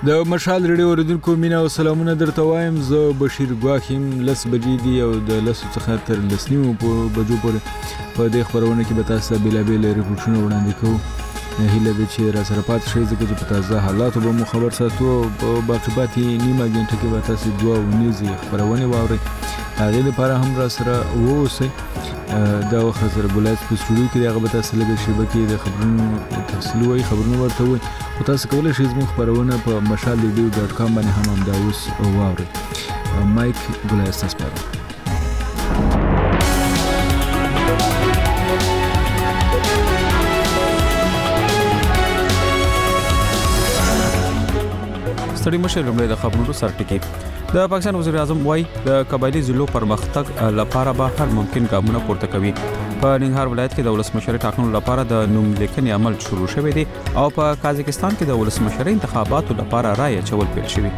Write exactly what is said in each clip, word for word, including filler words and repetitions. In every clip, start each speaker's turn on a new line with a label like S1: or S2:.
S1: د مشال ریډیو اوریدونکو مینا او سلامونه درته وایم. زه بشیر ګواخیم. لس بجې دي او د لسو څخه تر لس نیمو بجو پورې په دې خپرونه کې به تاسو ته بېلابېل ریپورټونه وړاندې کوو. هیله ده چې را سره پاتې شئ ځکه چې په تازه حالاتو به مو خبر ساتو. په باقي پاتې نیمه ګنټه کې به تاسو دوه اونیزې خپرونې واورئ. هغې لپاره هم را سره واوسئ. دا وخت سره ګلایز په سټوډیو کې دی، هغه به تاسو لږ شیبه کې د خبرونو تفصیل وایي، خبرونه ورته وایي. خو تاسو کولی شئ زموږ خپرونه په مشال ریډیو ډاټ کام باندې هم همدا اوس واورئ. مایک ګلایز ته سپارم.
S2: ستړي مشه لومړی د خبرونو سرټکی. د پاکستان وزیر اعظم وايي د قبایلی ضلعو پرمختګ لپاره به هر ممکن ګامونه پورته کوي. په ننګرهار ولایت کې د ولسمشر ټاکنو لپاره د نوم لیکنې عمل شروع شوی دی او په قازقستان کې د ولسمشر انتخاباتو لپاره رای اچول پیل شوی.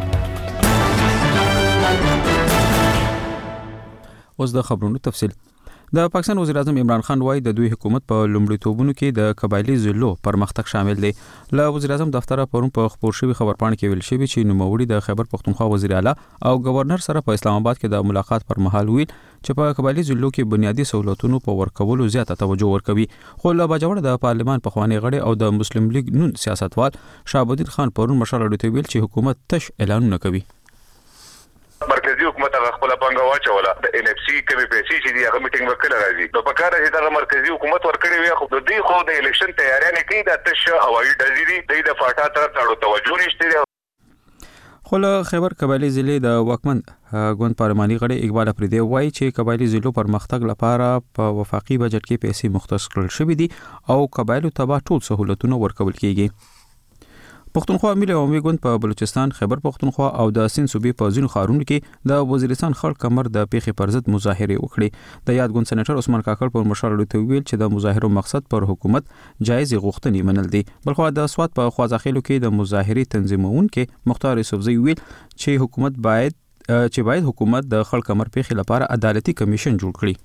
S2: اوس د خبرونو تفصیل. د پاکستان وزیر اعظم عمران خان وايي د دوی حکومت په لومړیتوبونو کې د قبایلی ضلعو پرمختګ شامل دی. له وزیر اعظم دفتر پرون په خبر شوی خبرپاڼه کې ویل شوی چې نوموړي د خیبر پختونخوا وزیر اعلی او گورنر سره په اسلام آباد کې د ملاقات پر مهال ویل چې په قبایلی ضلعو کې بنیادی سہولتونو په ورکولو زیاته توجه ورکوي. خو له باجوړ د پارلمان پخوانی غړي او د مسلم لیگ نون سیاستوال شهاب الدین خان پرون مشال اډو ویل چې حکومت تش اعلانونه کوي.
S3: مرکزی حکومت هغه خپل پنګه واچوله د ان اف سی کمی پیسې چې دی هغه میټینګ وکړه راځي. نو په کار چې دا مرکزی حکومت ورکړي وي خو د دې خو د الیکشن تیاری نه کوي. د تش هوایي ډزې دي د فاټا طرف ته توجه نشته.
S2: خو له خیبر قبایلی ضلع د واکمن ګوند پارلماني غړي اقبال افریدی وایي چې قبایلی ضلعو پرمختګ لپاره په وفاقي بجټ کې پیسې مختص کړل شوې دي او قبایلو ته ټول سہولتونه ورکول کیږي. پښتونخوا ملي عوامي ګوند په بلوچستان، خیبر پښتونخوا او د سند صوبې په ځینو ښارونو کې د وزیرستان خړ کمر د پیښې پر ضد مظاهره وکړې. د یاد ګوند سېنیټر عثمان کاکړ په مشال ورته ویل چې د مظاهرو مقصد پر حکومت جایز غوښتنې منل دي. بلخو د سواد په خوازاخیلو کې د مظاهرې تنظیمونکو مختار یوسفزئی ویل چې حکومت باید چې باید حکومت د خړ کمر پیښې لپاره عدالتي کمیشن جوړ کړي.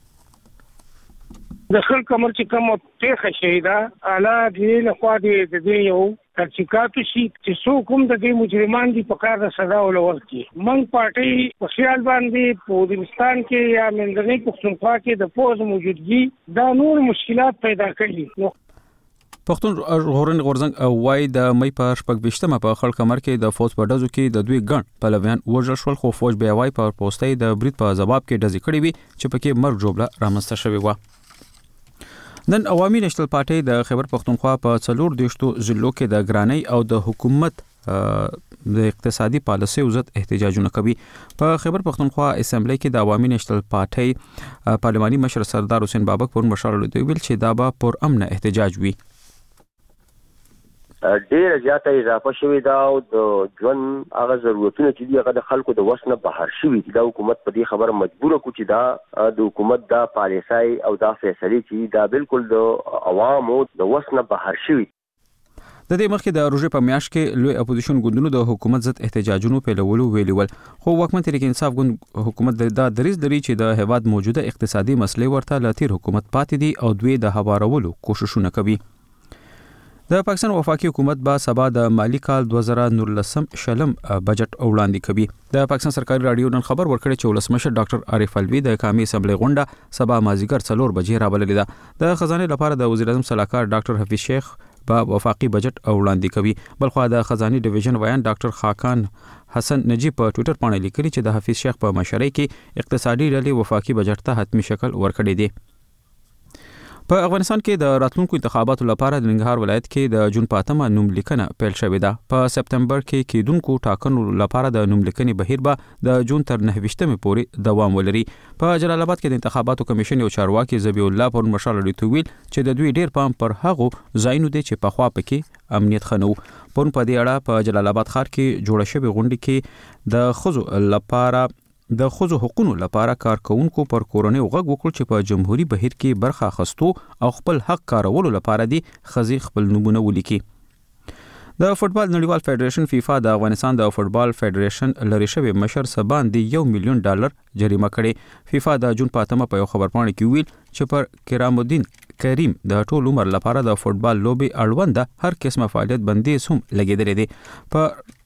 S4: د خل کمر چې کوم پیښه شوې ده اعلی دې له خوا دې د دې یو تحقیقات شي چې څوک هم د دې مجرمان دي په کار د سزا ولور کړي. موږ پارټي په خیال باندې په وزیرستان کې یا منځنۍ پښتونخوا کې د پوز موجودګي دا نور مشکلات پیدا کړي.
S2: پښتون غورن غورزنګ وای د مې په شپږ وشتمه په خړ کمر کې د فوج په ډزو کې د دوی ګڼ پلویان وژل شول، خو فوج بیا وای په پوسټي د برید په جواب کې ډزې کړې وي چې پکې مرګ جوړه رامنځته شوې و. نن عوامي نېشنل پارټي د خیبر پختونخوا په څلور دیشتو ضلعو کې د ګرانۍ او د حکومت د اقتصادي پالیسۍ وزت احتجاجونه کوي. په خیبر پختونخوا اسمبلی کې د عوامي نېشنل پارټي پارلماني مشر سردار حسین بابک پر مشال ورته ویل چې دا به پر امن احتجاج وي.
S5: ډېر زیاته اضافه شوې ده او د ژوند هغه ضرورتونه چې دي هغه د خلکو د وس نه بهر شوي دي. دا حکومت په دې خبره مجبوره کړو چې دا د حکومت دا پالیسۍ او دا فیصلې چې دا بالکل د عوامو د وس نه بهر شوي.
S2: د دې مخکې د روژې په میاشت کې لوی اپوزیشن ګوندونو د حکومت ضد احتجاجونو پیلولو ویلي ول، خو واکمن تحریک انصاف ګوند حکومت دا دریځ لري چې د هیواد موجوده اقتصادي مسلې ورته له تیر حکومت پاتې دي او دوی د هوارولو کوششونه کوي. د پاکستان وفاقي حکومت با سبا د مالی کال دوه زره نولسم شلم بجټ وړاندې کوي. د پاکستان سرکاري رادیو نن خبر ورکړی چې ولسمشر ډاکټر عارف الوی د قومي اسمبلی غونډه سبا مازیګر څلور بجې رابللې ده. د خزانه لپاره د وزیر اعظم صلاحکار ډاکټر حفیظ شیخ با وفاقي بجټ وړاندې کوي. بلخو د خزانه ډیویژن ویان ډاکټر خاکان حسن نجیب په ټوئیټر باندې لیکلي چې د حفیظ شیخ په مشرۍ کې اقتصادي ډلې وفاقي بجټ ته حتمی شکل ورکړی دی. په افغانستان کې د راتلونکو انتخاباتو لپاره د ننګرهار ولایت کې د جون پاتمه نوم لیکنه پیل شوې ده. په سپتمبر کې کېدونکو ټاکنو لپاره د نوم لیکنې بهیر به د جون تر نهه ویشتمې پورې دوام ولري. په جلال آباد کې د انتخاباتو کمیشن یو چارواکي ذبیح الله پر مشال اډو ویل چې د دوی ډیر پام پر هغو ځایونو دی چې په خوا پکې امنیت خنو. پرون په دې اړه په جلال آباد ښار کې جوړه شوې غونډه کې د خزو لپاره د خزو حقوقو لپاره کارکونکو پر کورونی غږ وکړ چې په جمهوریت بهیر کې برخه اخستو او خپل حق کارولو لپاره دي خزي خپل نمونه ولیکي. د فوتبال نړیوال فدریشن فیفا د افغانستان د فوتبال فدریشن لری شوی مشر سبان دی یو میلیون ډالر جریمه کړي. فیفا د جون پاتمه په یو خبرپاڼه کې ویل چې پر کرام الدین کریم د ټول عمر لپاره د فوتبال لوبي اړوند هر قسمه فعالیت بندیز هم لګیدلې دي. په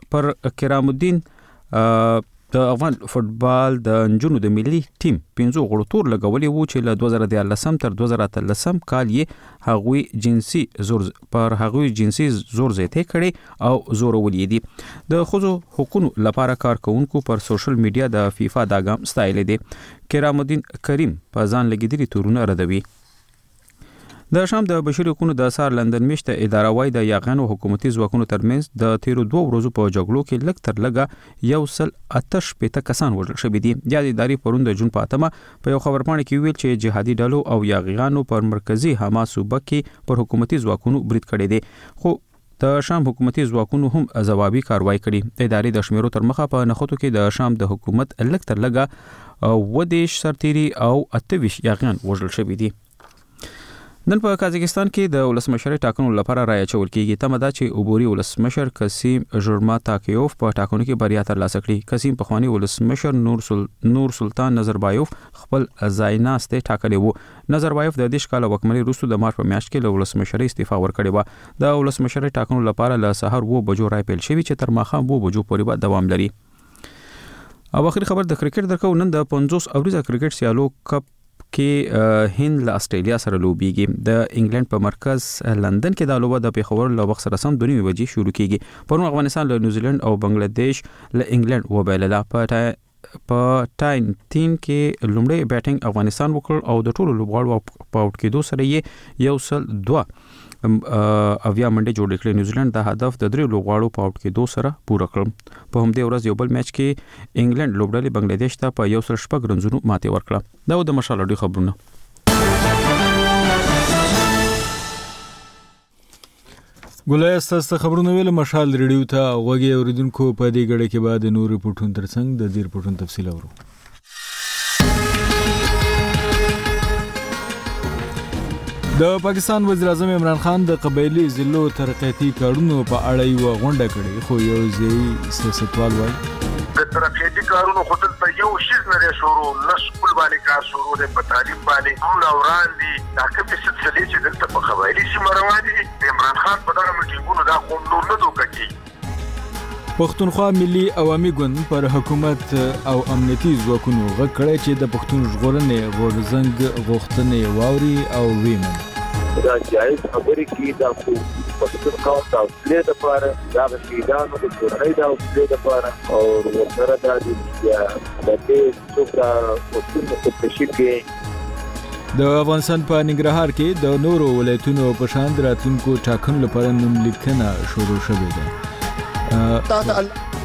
S2: پر کرام الدین د افغان فوتبال د نجونو د ملي ټیم پنځو غړو تور لګولې وو چې له دوه زره دیارلسم تر دوه زره اتلسم کال یې هغوی جنسي زور پر هغوی جنسي زور زیاتې کړي او زور ولې دي د خزو حقوقو لپاره کارکونکو پر سوشل میډیا د فیفا دا ګام ستایل دي. کرام الدین کریم په ځان لګیدلي تورونه ردوي. د شام د بشري حقوقو د اثار لندن میشته اداره وای د یاغانو حکومتي ځواکونو ترمنځ د تیرو دوه ورځو په جګړو کې لږ تر لږه یو سل اتش پېته کسان وژل شوي دي. یا د ادارې پرون د جون په اتمه په یو خبرپاڼه کې ویل چې جهادي ډلو او یاغیانو پر مرکزی حماس صوبه کې پر حکومتي ځواکونو برید کړی دی، خو د شام حکومتي ځواکونو هم ځوابي کاروایی کړي. د ادارې د شمیرو تر مخه په نخودو کې د شام د حکومت لږ تر لږه ودیش سرتيري او اتویش یاغیان وژل شوي دي. نن په قازقستان کې د ولسمشرۍ ټاکنو لپاره رایه اچول کېږي. تمه ده چې عبوري ولسمشر کسیم ژورماتاکیوف په ټاکنو کې بریا ترلاسه کړي. کسیم پخوانی ولسمشر نور سل... نور سلطان نظربایوف خپل ځای ناسته ټاکلی وو. نظربایوف د دیش کال وکمنۍ وروسته د مارچ په میاشت کې له ولسمشرۍ استعفا ورکړې و. د ولسمشرۍ ټاکنو لپاره له سحر و بجو رای پیل شوی چې تر ماښام و بجو پورې به دوام لري. او اخري خبر د کرکټ درکو. نن د پنځوس اوریزه کرکټ سیالو کپ کې هند له استرالیا سره لوبيږي. د انګلند په مرکز لندن کې د لوبه د پیښور له وخت سره سم د نیمه بجې شروع کیږي. پرون افغانستان له نیوزیلند او بنگلاديش له انګلند وبایلله. په په ټاین تین کې لومړی بیټینګ افغانستان وکړ او د ټولو لوبغاړو په اوټ کېدو سره یې یو سل دوه اویا منډه جوړ کړې. نیوزیلند د هدف د درې لوبغاړو په اوټ کېدو سره پوره کړ. په همدې ورځ یو بل میچ کې انګلند لوبډلې بنگلاديش ته په یو سل شپږ رنزونو ماتې ورکړه. دا د مشال اډي خبرونه.
S1: ګولای ستاسو خبرونه ویل مشال ریډیو ته غوږی اوریدونکو. په دې غړې کې بعد نور ریپورتونو ترڅنګ د دې ریپورتونو تفصیل اورو. د پاکستان وزیر اعظم عمران خان د قبایلی ضلعو ترقیاتي کارونو په اړه یو غونډه کړې، خو یو ځای سیاستوال وایي
S3: د ترقیاتي کارونو خو دلته یو شیز نه شروع نه سکول باندې کار شروع دی، په تعلیم باندې ټول اوران دي. دا کومې سلسلې چې دلته په قبایلی سیمه روانې دي، د عمران خان په دغه میټینګونو دا خو نور نه دوکه کېږي.
S1: پښتونخوا ملي عوامي ګوند پر حکومت او امنیتي ځواکونو غږ کړی چې د پښتون ژغورنې غورځنګ غوښتنې واوري او ویمن
S5: دا جایز خبرې کې دا خو پښتون قوم د اصلي لپاره دا شهیدانو د کورنۍ د اصلي لپاره او ورسره د دې څوکا پښتون په تشکیل کې
S1: د افغانستان په ننګرهار کې د نورو ولایتونو په شان راتلونکو ټاکنو لپاره نوم لیکنه شروع شوې ده.
S6: تا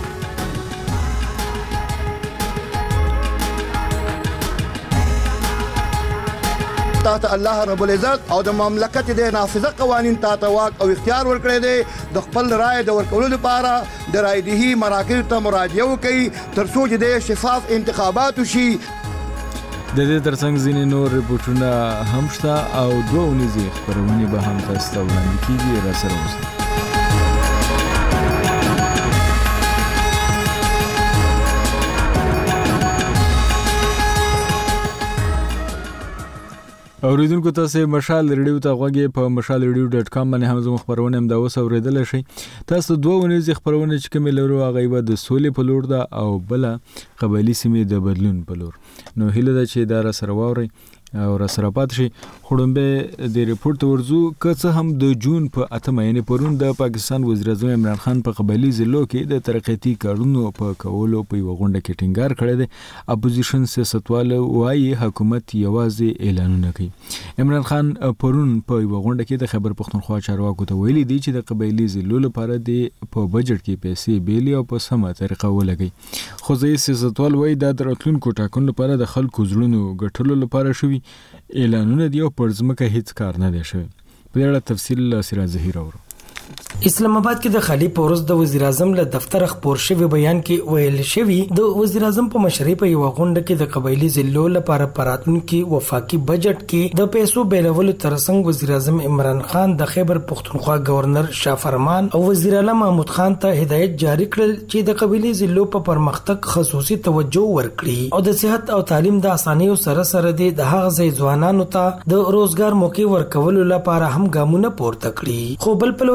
S6: ته الله رب العزت او د مملکت د نافذه قوانین ته واک او اختیار ورکړي دي د خپل رائے د ورکولو لپاره د رائدهي مراکز ته مراجعه وکړي تر څو چې د شفاف انتخابات وشي.
S1: د دې ترڅنګ ځینې نور ریپورتونه هم شته او دوه ونیزې خبرونه به هم تاسو ته وړاندې کیږي. را سره اوسئ. اوریدونکو تاسو مشال ریډیو ته غوږی په مشال ریډیو ډاټ کام باندې هم زموږ خبرونه هم دا اوس اوریدل شي. تاسو دوه ونیزې خبرونه چې کوم لرو هغه به د سولې په لور ده او بل قبایلی سیمې د بدلون په لور. نو هیله ده چې دا را سره واوري او را سره پات شي. خړمبه د ریپورت ورزو که څه هم د جون په اتمه یعنی پرون د پاکستان وزیر اعظم عمران خان په قبایلی ضلعو کې د ترقیاتي کارونو په کولو په یو غونډه کې ټینګار کړی دی. اپوزیشن سیاستوال وايي حکومت یوازې اعلانونه کوي. عمران خان پرون په یو غونډه کې د خیبر پختونخوا چارواکو ته ویلي دی چې د قبایلی ضلعو لپاره د په بجټ کې پیسې بیلي او په سمه طریقه ولګي. خو ځای سیاستوال وايي دا د راتلونکو ټاکنو لپاره د خلکو زړونو ګټلو لپاره شوی اعلانونه دی او پر ځمکه هیڅ کار نه دی شوی. په اړه تفصیل سراج ظهیر اورو.
S7: اسلام آباد کې د خالی پورس د وزیر اعظم له دفتر خبر شوی بیان کې ویل شوی د وزیر اعظم په مشرۍ په یو غونډه کې د قبایلی ضلعو لپاره پراتونکو وفاقي بجټ کې د پیسو بیلولو ترڅنګ وزیر اعظم عمران خان د خیبر پختونخوا گورنر شاه فرمان او وزیر اعلی محمود خان ته هدایت جاری کړل چې د قبایلی ضلعو په پرمختګ خصوصي توجه ورکړي او د صحت او تعلیم د اسانیو سره سره د هغه ځای ځوانانو ته د روزګار موقع ورکولو لپاره هم ګامونه پورته کړي. خو بل په د قبایلی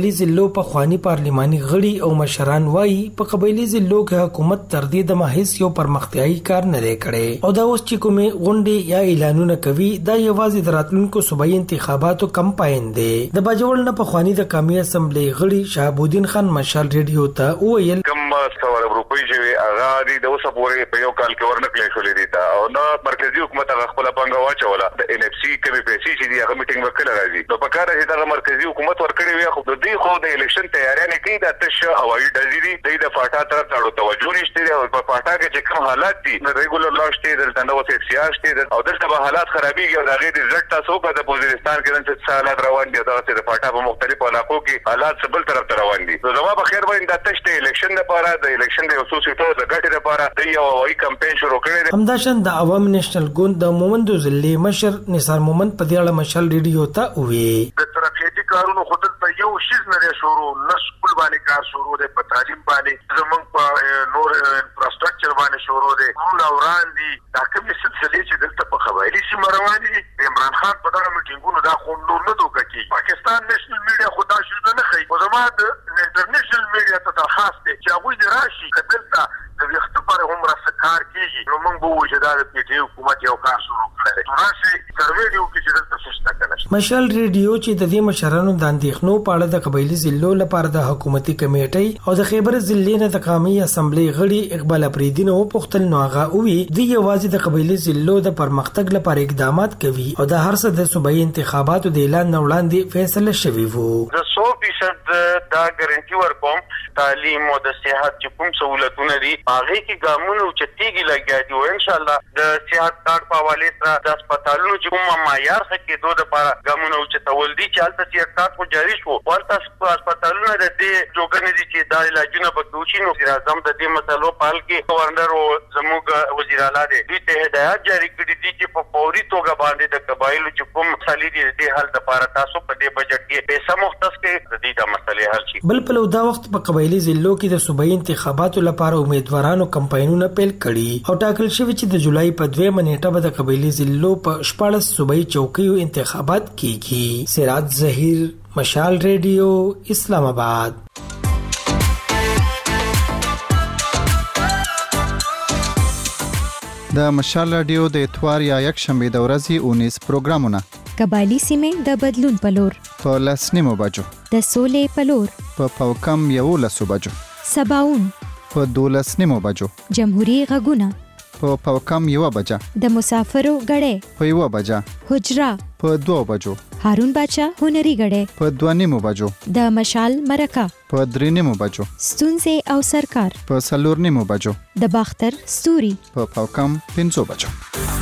S7: قبایلی ضلعو په خوانی پارلماني غړي او مشران وایي په قبایلی ضلعو کې حکومت تر دې د ماهیس یو پرمختیايي کار نه دی کړی او دا اوس چې کومه غونډې یا اعلانونه کوي دا یوازې د راتلونکو صوبایي انتخاباتو کمپاین دی. د باجوړ نه په خوانی د قومي اسمبلی غړي شهاب الدین خان مشال ریډیو ته وویل
S3: کم څوار روپۍ چې هغه د اوسه پورې په یو کال کې ورنکلې شولې دي تا او نو مرکزی حکومت هغه خپل پنګ واچوله د ان اف سی کمی پیسې چې دی هغه میټینګ وکړه راځي نو په کار چې د مرکزی حکومت ورکړي وي خو د دې خو د الیکشن تیاری نه کوي د تش هوایي ډزې دي د فاټا تر تاړو توجه نشته او په فاټا کې چې کوم حالات دي د ریګولر لاش ته دلته نو څه سیاست او دلته به حالات خرابېږي او هغه د رزلټ تاسو په د وزیرستان کې د حالات روان دي دا چې د فاټا په مختلفو علاقو کې حالات بل طرف ته روان دي نو زما په خیر باندې د تش ته الیکشن لپاره د الیکشن د خصوصي ټول د ګټې لپاره د یو هوایي کمپاین شروع کړی دی.
S7: همداشان د عوام نېشنل ګوند د مومندو ضلع مشر نثار مومند په دې اړه مشال ریډیو ته وویل
S8: د ترقیاتي کارونو خو دلته یو شیز نه شروع نه سکول باندې کار شروع دی په تعلیم باندې زمونږ په نور انفراستراکچر باندې شروع دی ټول اوران دي دا کومې سلسلې چې دلته په قبایلي سیمه روانې دي عمران خان په دغه میټینګونو دا خو نور نه دوکه کوي. پاکستان نېشنل میډیا خو دا شی نه ښیي خو زما د انټرنیشنل میډیا ته درخواست دی چې هغوی دې راشي که دلته د ویښته پر هم راسه کار کېږي نو موږ به ووایو چې دا د پی ټي حکومت یو کار شروع کړی دی راسي سروې دې وکړي چې دلته څه شته که نه شته.
S7: مشال ریډیو چې د دې مشرانو د اندېښنو په اړه د قبایلي ضلعو لپاره د حکومتي کمیټۍ او د خیبر ضلع نه د قومي اسمبلی غړي اقبال افریدي نه وپوښتل نو هغه وویل دوی یوازې د قبایلي ضلعو د پرمختګ لپاره اقدامات کوي او د هر څه د صوبایي انتخاباتو د اعلان نه وړاندې فیصله شوې وو.
S9: د سو فیصد دا ګارانټي ورکوم تعلیم او د صحت چې کوم سہولتونه دي هغه کې ګامونه او چتیږي لګیا دي او ان شاء الله د صحت کارت په حواله سره د هسپتالونو چې کوم معیار څخه دوه لپاره ګامونه او چتول دي چې حالت صحت کارت خو جاری شو ورته هسپتالونه د دې جوګنې دي چې د علاجونو په دوشي نو وزیر اعظم د دې مسلو پال کې گورنر او زموږ وزیر اعلی دي دوی ته هدایت جاری کړې دي چې په فوري توګه باندې د قبایلو چې کوم مسلې دي د حل لپاره تاسو په دې بجټ کې پیسې مختص کړئ د دې د مسلې حل شي.
S7: بل په دا وخت په قبایلي ضلعو کې د صوبایي انتخاباتو لپاره امیدوارانو کمپاینونه پیل کړي او ټاکل شوی چې د جولای په دویمه نیټه به د قبایلي ضلعو په شپاړس صوبایي چوکیو انتخابات کیږي. سراج ظهیر مشال ریډیو اسلام آباد.
S10: د مشال رادیو د اتوار یا یک شنبه د ورځې اونیس پروګرامونه
S11: قبایلی سیمې د بدلون پلور
S10: په لسنیمو بجو
S11: د سولې پلور
S10: په پاوکم یو لسو بجو
S11: سباون
S10: په دولسنیمو بجو
S11: جمهوریت غږونه
S10: په پاوکم یو بجا
S11: د مسافرو غړې
S10: په یو بجا
S11: حجرا
S10: په دوه بجو
S11: هارون باچا هنري غړې
S10: په دوه نیمو بجو
S11: د مشال مرکه
S10: په درې نیمو بجو
S11: ستونزې او سرکار
S10: په څلور نیمو بجو
S11: د باختر ستوري
S10: په پاوکم پنځو بجو.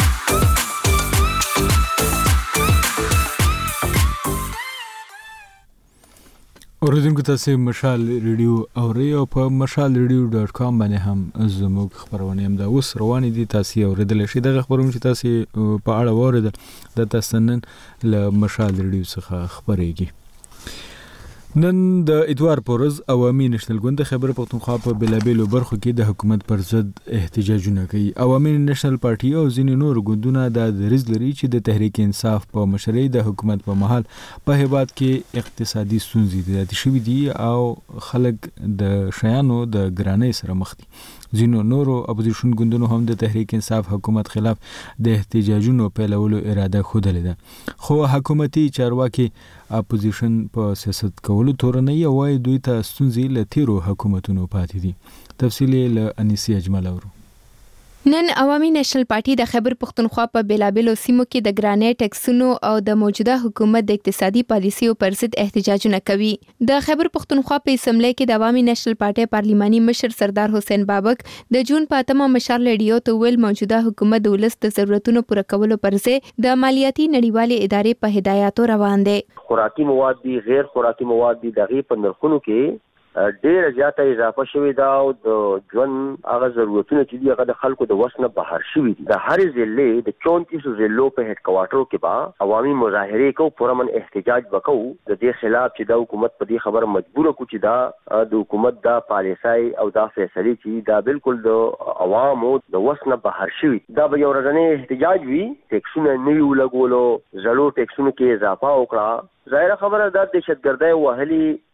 S1: اوریدونکو تاسو مشال ریډیو اورئ او په مشال ریډیو ډاټ کام باندې هم زموږ خبرونه هم دا اوس روانې دي تاسو اوریدل شي دغه خبرونه چې تاسو په اړه واوریدل د تاسو نن له مشال ریډیو څخه خبرېږي. نن د اتوار پورز عوامي نېشنل ګوند د خیبر پښتونخوا په بلابلو برخو کې د حکومت پر ضد احتجاجونه کوي. عوامي نېشنل پارټي او ځینې نور ګوندونه د دریځ لري چې د تحریک انصاف په مشرۍ د حکومت په مهال په هیواد کې اقتصادي ستونزې زیاتې شوې دي او خلک د شیانو د ګرانۍ سره مخ دي. ځینو نورو اپوزیشن ګوندونو هم د تحریک انصاف حکومت خلاف د احتجاجونو پیلولو اراده خوده ده خو حکومتي چارواکي اپوزیشن په سیاست کولو تورنۍ وایي دوی ته ستونزې له تیرو حکومتونو پاتې دي. تفصیل له انیسی اجمل اورو.
S12: نن عوامي نېشنل پارټي د خیبر پښتونخوا په بیلابلو سیمو کې د ګرانۍ ټیکسونو او د موجوده حکومت د اقتصادي پالیسیو پر ضد احتجاجونه کوي. د خیبر پښتونخوا په اسمبلی کې د عوامي نېشنل پارټي پارلماني مشر سردار حسین بابک د جون په اتمه مشال ریډیو ته ویل موجوده حکومت د ولس د ضرورتونو پوره کولو پر ځای د مالیاتي نړیوالې ادارې په هدایاتو روان دي.
S5: خوراکي مواد دي غیر خوراکي مواد دي دغه په نرخونو کې ډېر زیاته اضافه شوې ده او د ژوند هغه ضرورتونه چې دي هغه د خلکو د وس نه بهر شوي دي. د هرې ضلع د چونتیس ضلعو په هډ کوارټرو کې به عوامي مظاهرې کوو پرامن احتجاج وکړو د دې خلاف چې دا حکومت په دې خبره مجبوره کړو چې دا د حکومت دا پالیسۍ او دا فیصلې چې دا بالکل د عوامو د وس نه بهر شوي. دا به یو ورځنی احتجاج وي ټیکسونه نه وي ولګولو زړو ټیکسونو کې اضافه وکړه. ظاهره خبره دا دهشتګردۍ وهلي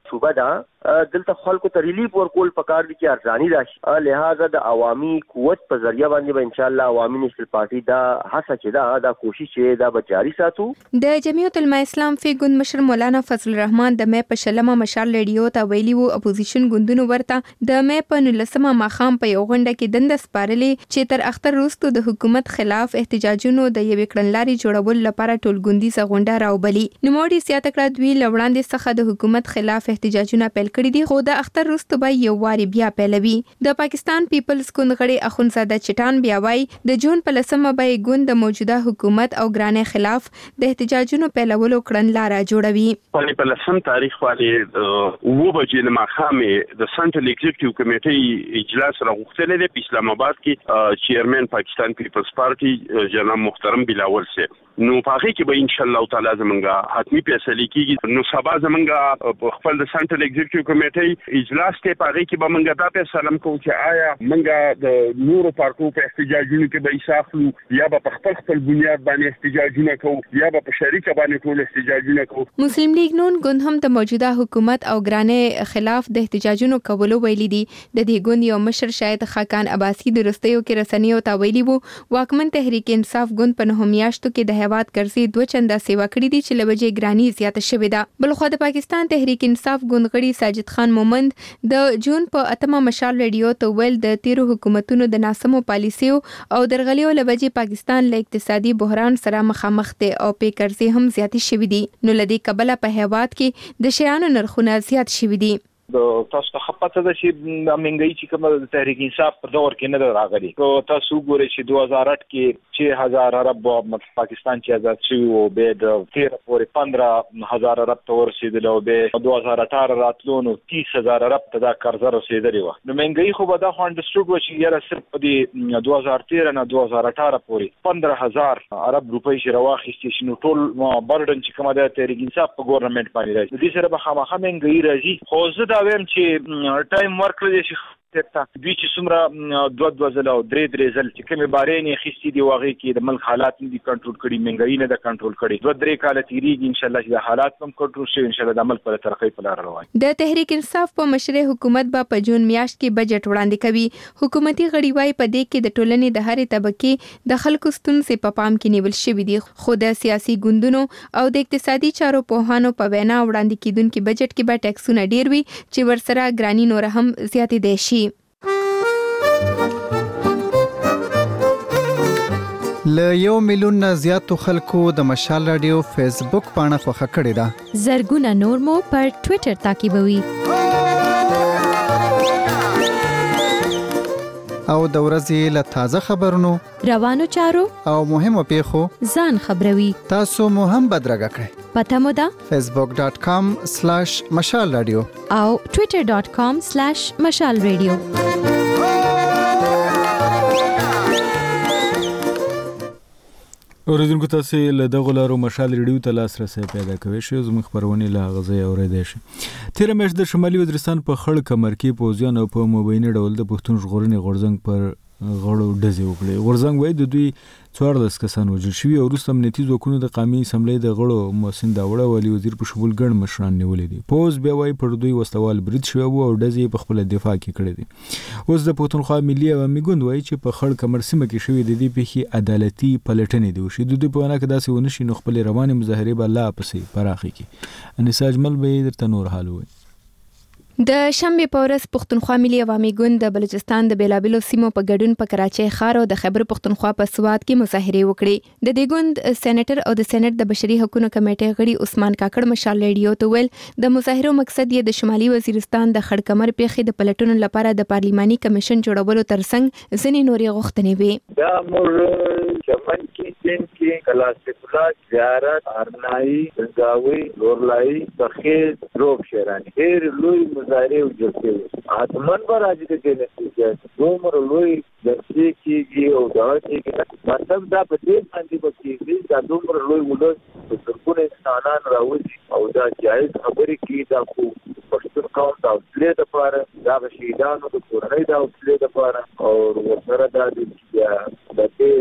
S5: صوبه ده دلته خلکو ته ریلیف ورکول پکار دي چې ارزاني راشي لہذا د عوامي قوت په ذریعہ باندې به ان شاء الله عوامي نېشنل پارټي دا هڅه چې دا دا کوشش چې دا به جاري ساتو.
S12: د جمعیت العلماء اسلام فی ګوند مشر مولانا فضل الرحمن د مې په شلمه مشال ریډیو ته ویلي وو اپوزیشن ګوندونو ورته د مې په نولسمه ماخام په یو غونډه کې دند سپارلې چې تر اختر وروسته د حکومت خلاف احتجاجونو د یوې کړنلارې جوړول لپاره ټولګوندیزه غونډه راوبلي. نوموړي زیاته کړه دوی له وړاندې څخه د حکومت خلاف احتجاجونه پیل کړي دي خو د اختر وروسته به یو واري بیا پیلوي. د پاکستان پیپلز ګوند غړي اخوندزاده چټان بیا وایي د جون په لسمه به ګوند د موجوده حکومت او ګرانې خلاف د احتجاجونو پیلولو کړنلاره جوړوي.
S13: په لسم تاریخ باندې وو بجې ماښام د سنټرل ایگزیکټیو کمیټې اجلاس راغوښتل دی په اسلام آباد کې چیرمن پاکستان پیپلز پارټي جناب محترم بلاول سي نو پاغي کې به ان شاء الله تعالی زمونږه حتمی فیصله کیږي. نو سبا زمونږه خپل د سنټرل ایگزیکټیو کمیټې اجلاس ته پاغي کې به مونږه دا فیصله کوو چې آیا مونږه د نورو پارټو په احتجاجونو کې به ایساخلو یا به خپل خپل بنیاد باندې احتجاجونه کوو یا به په شریکه باندې ټول احتجاجونه کوو.
S12: مسلم لیگ نون ګوند هم د موجوده حکومت او ګرانې خلاف د احتجاجونو کولو ویلي دي. د دې ګوند یو مشر شاهد خاکان عباسی د رستیو کې رسنیو ته ویلي وو واکمن تحریک انصاف ګوند په نهو میاشتو کې د هیواد کرزي دوه چنده سیوا کړې دي چې لوجه ګرانی زیاته شوې ده. بلخو د پاکستان تحریک انصاف ګوند غړي ساجد خان مومند د جون په اتمه مشال ریډیو ته ویل د تیرو حکومتونو د ناسمو پالیسیو او درغلیو لوجه پاکستان له اقتصادي بحران سره مخامخ دی او په کرزي هم زیاتې شوې دي. نو لدی قبله په هیواد کې د شیانو نرخونه زیات شوې دي.
S14: د تاسو ته خپته ده چې د منګي چې کوم د تحریک انصاف په دور کې نه راغلي. او تاسو ګورئ چې دوه هزار اټ کې छह हज़ार अरब पाकिस्तान چې آزاد شوی او به د تیر پورې پندرہ هزار ارب ته ورسېدل او به دوه هزار اठारह راتلو نو तीस हज़ार ارب ته دا قرضه رسېدلې و. نو منګي خو به دا خو انډرسټوډ و چې یاره صرف د دوه هزار تیرہ نه دوه هزار اठारह پورې پندرہ هزار ارب روپۍ چې راواخیستې شي نو ټول برډن چې کومه د تحریک انصاف په ګورنمنت باندې راځي. دې سره به خامخا منګي راځي. خو زه دا وایم چې ټایم ورکړل شي ته دوی چې څومره دوه دوه ځله او درې درې ځله چې کومې بارې نه اخیستې دي واغې کې د ملک حالات نه دي کنټرول کړي منګي نه ده کنټرول کړي. دوه درې کاله تیریږي ان شاء الله چې د حالات هم کنټرول شي ان شاء الله د عمل پر ترقۍ په لار روان.
S12: د تحریک انصاف په مشر حکومت به په جون میاشت کې بجټ وړاندې کوي. حکومتي غړي وايي په دې کې د ټولنې د هرې طبقې د خلکو ستونزې په پام کې نیول شوې دي. خو د سیاسي ګوندونو او د اقتصادي چارو پوهانو په وینا وړاندې کیدونکو بجټ کې به ټیکسونه ډیر وي چې ورسره ګرانی نور هم زیاتې دي شي.
S10: ل یو میلیون نه زیاتو خلکو د مشال رادیو فیسبوک پاڼه خوښه کړې ده.
S11: زرګونه نور مو پر ټوئیټر تعقیبوي.
S10: او د ورځې له تازه خبرونو
S11: روانو چارو
S10: او مهمو پیښو
S11: ځان خبروي.
S10: تاسو مو هم بدرګه کړئ.
S11: پته مو ده
S10: facebook dot com slash مشال رادیو
S11: او twitter dot com slash مشال رادیو.
S1: اوریدونکو تاسو له دغه لارو مشال ریډیو ته لاسرسي پیدا کوئ شئ زموږ خبرونه له غزي اوریدئ شئ. تیر میاشت د شمالي وزیرستان په خړ کمر کې پوزیان او په مبینه ډول د پښتون ژغورنې غورځنګ پر غړو ډزې وکړې. غورځنګ وایي د دوی څوارلس کسان وژل شوي او وروسته امنیتي ځواکونو د قومي اسمبلۍ د غړو محسن داوړه او علي وزیر په شمول ګڼ مشران نیولي دي. پوز بیا وایي پر دوی وسلوال برید شوی و او ډزې په خپله دفاع کې کړې دي. اوس د پښتونخوا ملي عوامي ګوند وایي چې په خړ کمر سیمه کې شوې د دې پیښې عدالتي پلټنې دي وشي. د دوی په وینا کې داسې ونه شي نو خپلې روانې مظاهرې به لا پسې پراخې کړي. انیسا اجمل به یې درته نور حال ووایي.
S12: د شنبې په ورځ پښتونخوا ملي عوامي ګوند د بلوچستان د بیلابیلو سیمو په ګډون په کراچۍ ښار او د خیبر پښتونخوا په سوات کې مظاهرې وکړې. د دې ګوند سېنیټر او د سېنات د بشري حقوقو کمیټې غړي عثمان کاکړ مشال ریډیو ته ویل د مظاهرو مقصد یې د شمالي وزیرستان د خړ کمر پیښې د پلټنو لپاره د پارلماني کمیشن جوړولو ترڅنګ ځینې نورې غوښتنې وې.
S15: دا مور چمن کې سین کې کلاسیکولا زیارت ارنائی زنګاوي لورلای بخیر روب شهرانی ډېر لوی مظاهره وجوړې اتمن به راځي د نتیجه دومره لوی درسي کېږي او دا چې مطلب دا په دې باندې بکیږي دا دومره لوی ولس د ټول انسانان راوځي او دا جایز خبرې کې دا خو پښتون قوم د اصلي د لپاره دا شهیدانو د کورنۍ د اصلي د لپاره او ورسره دا د دې څوک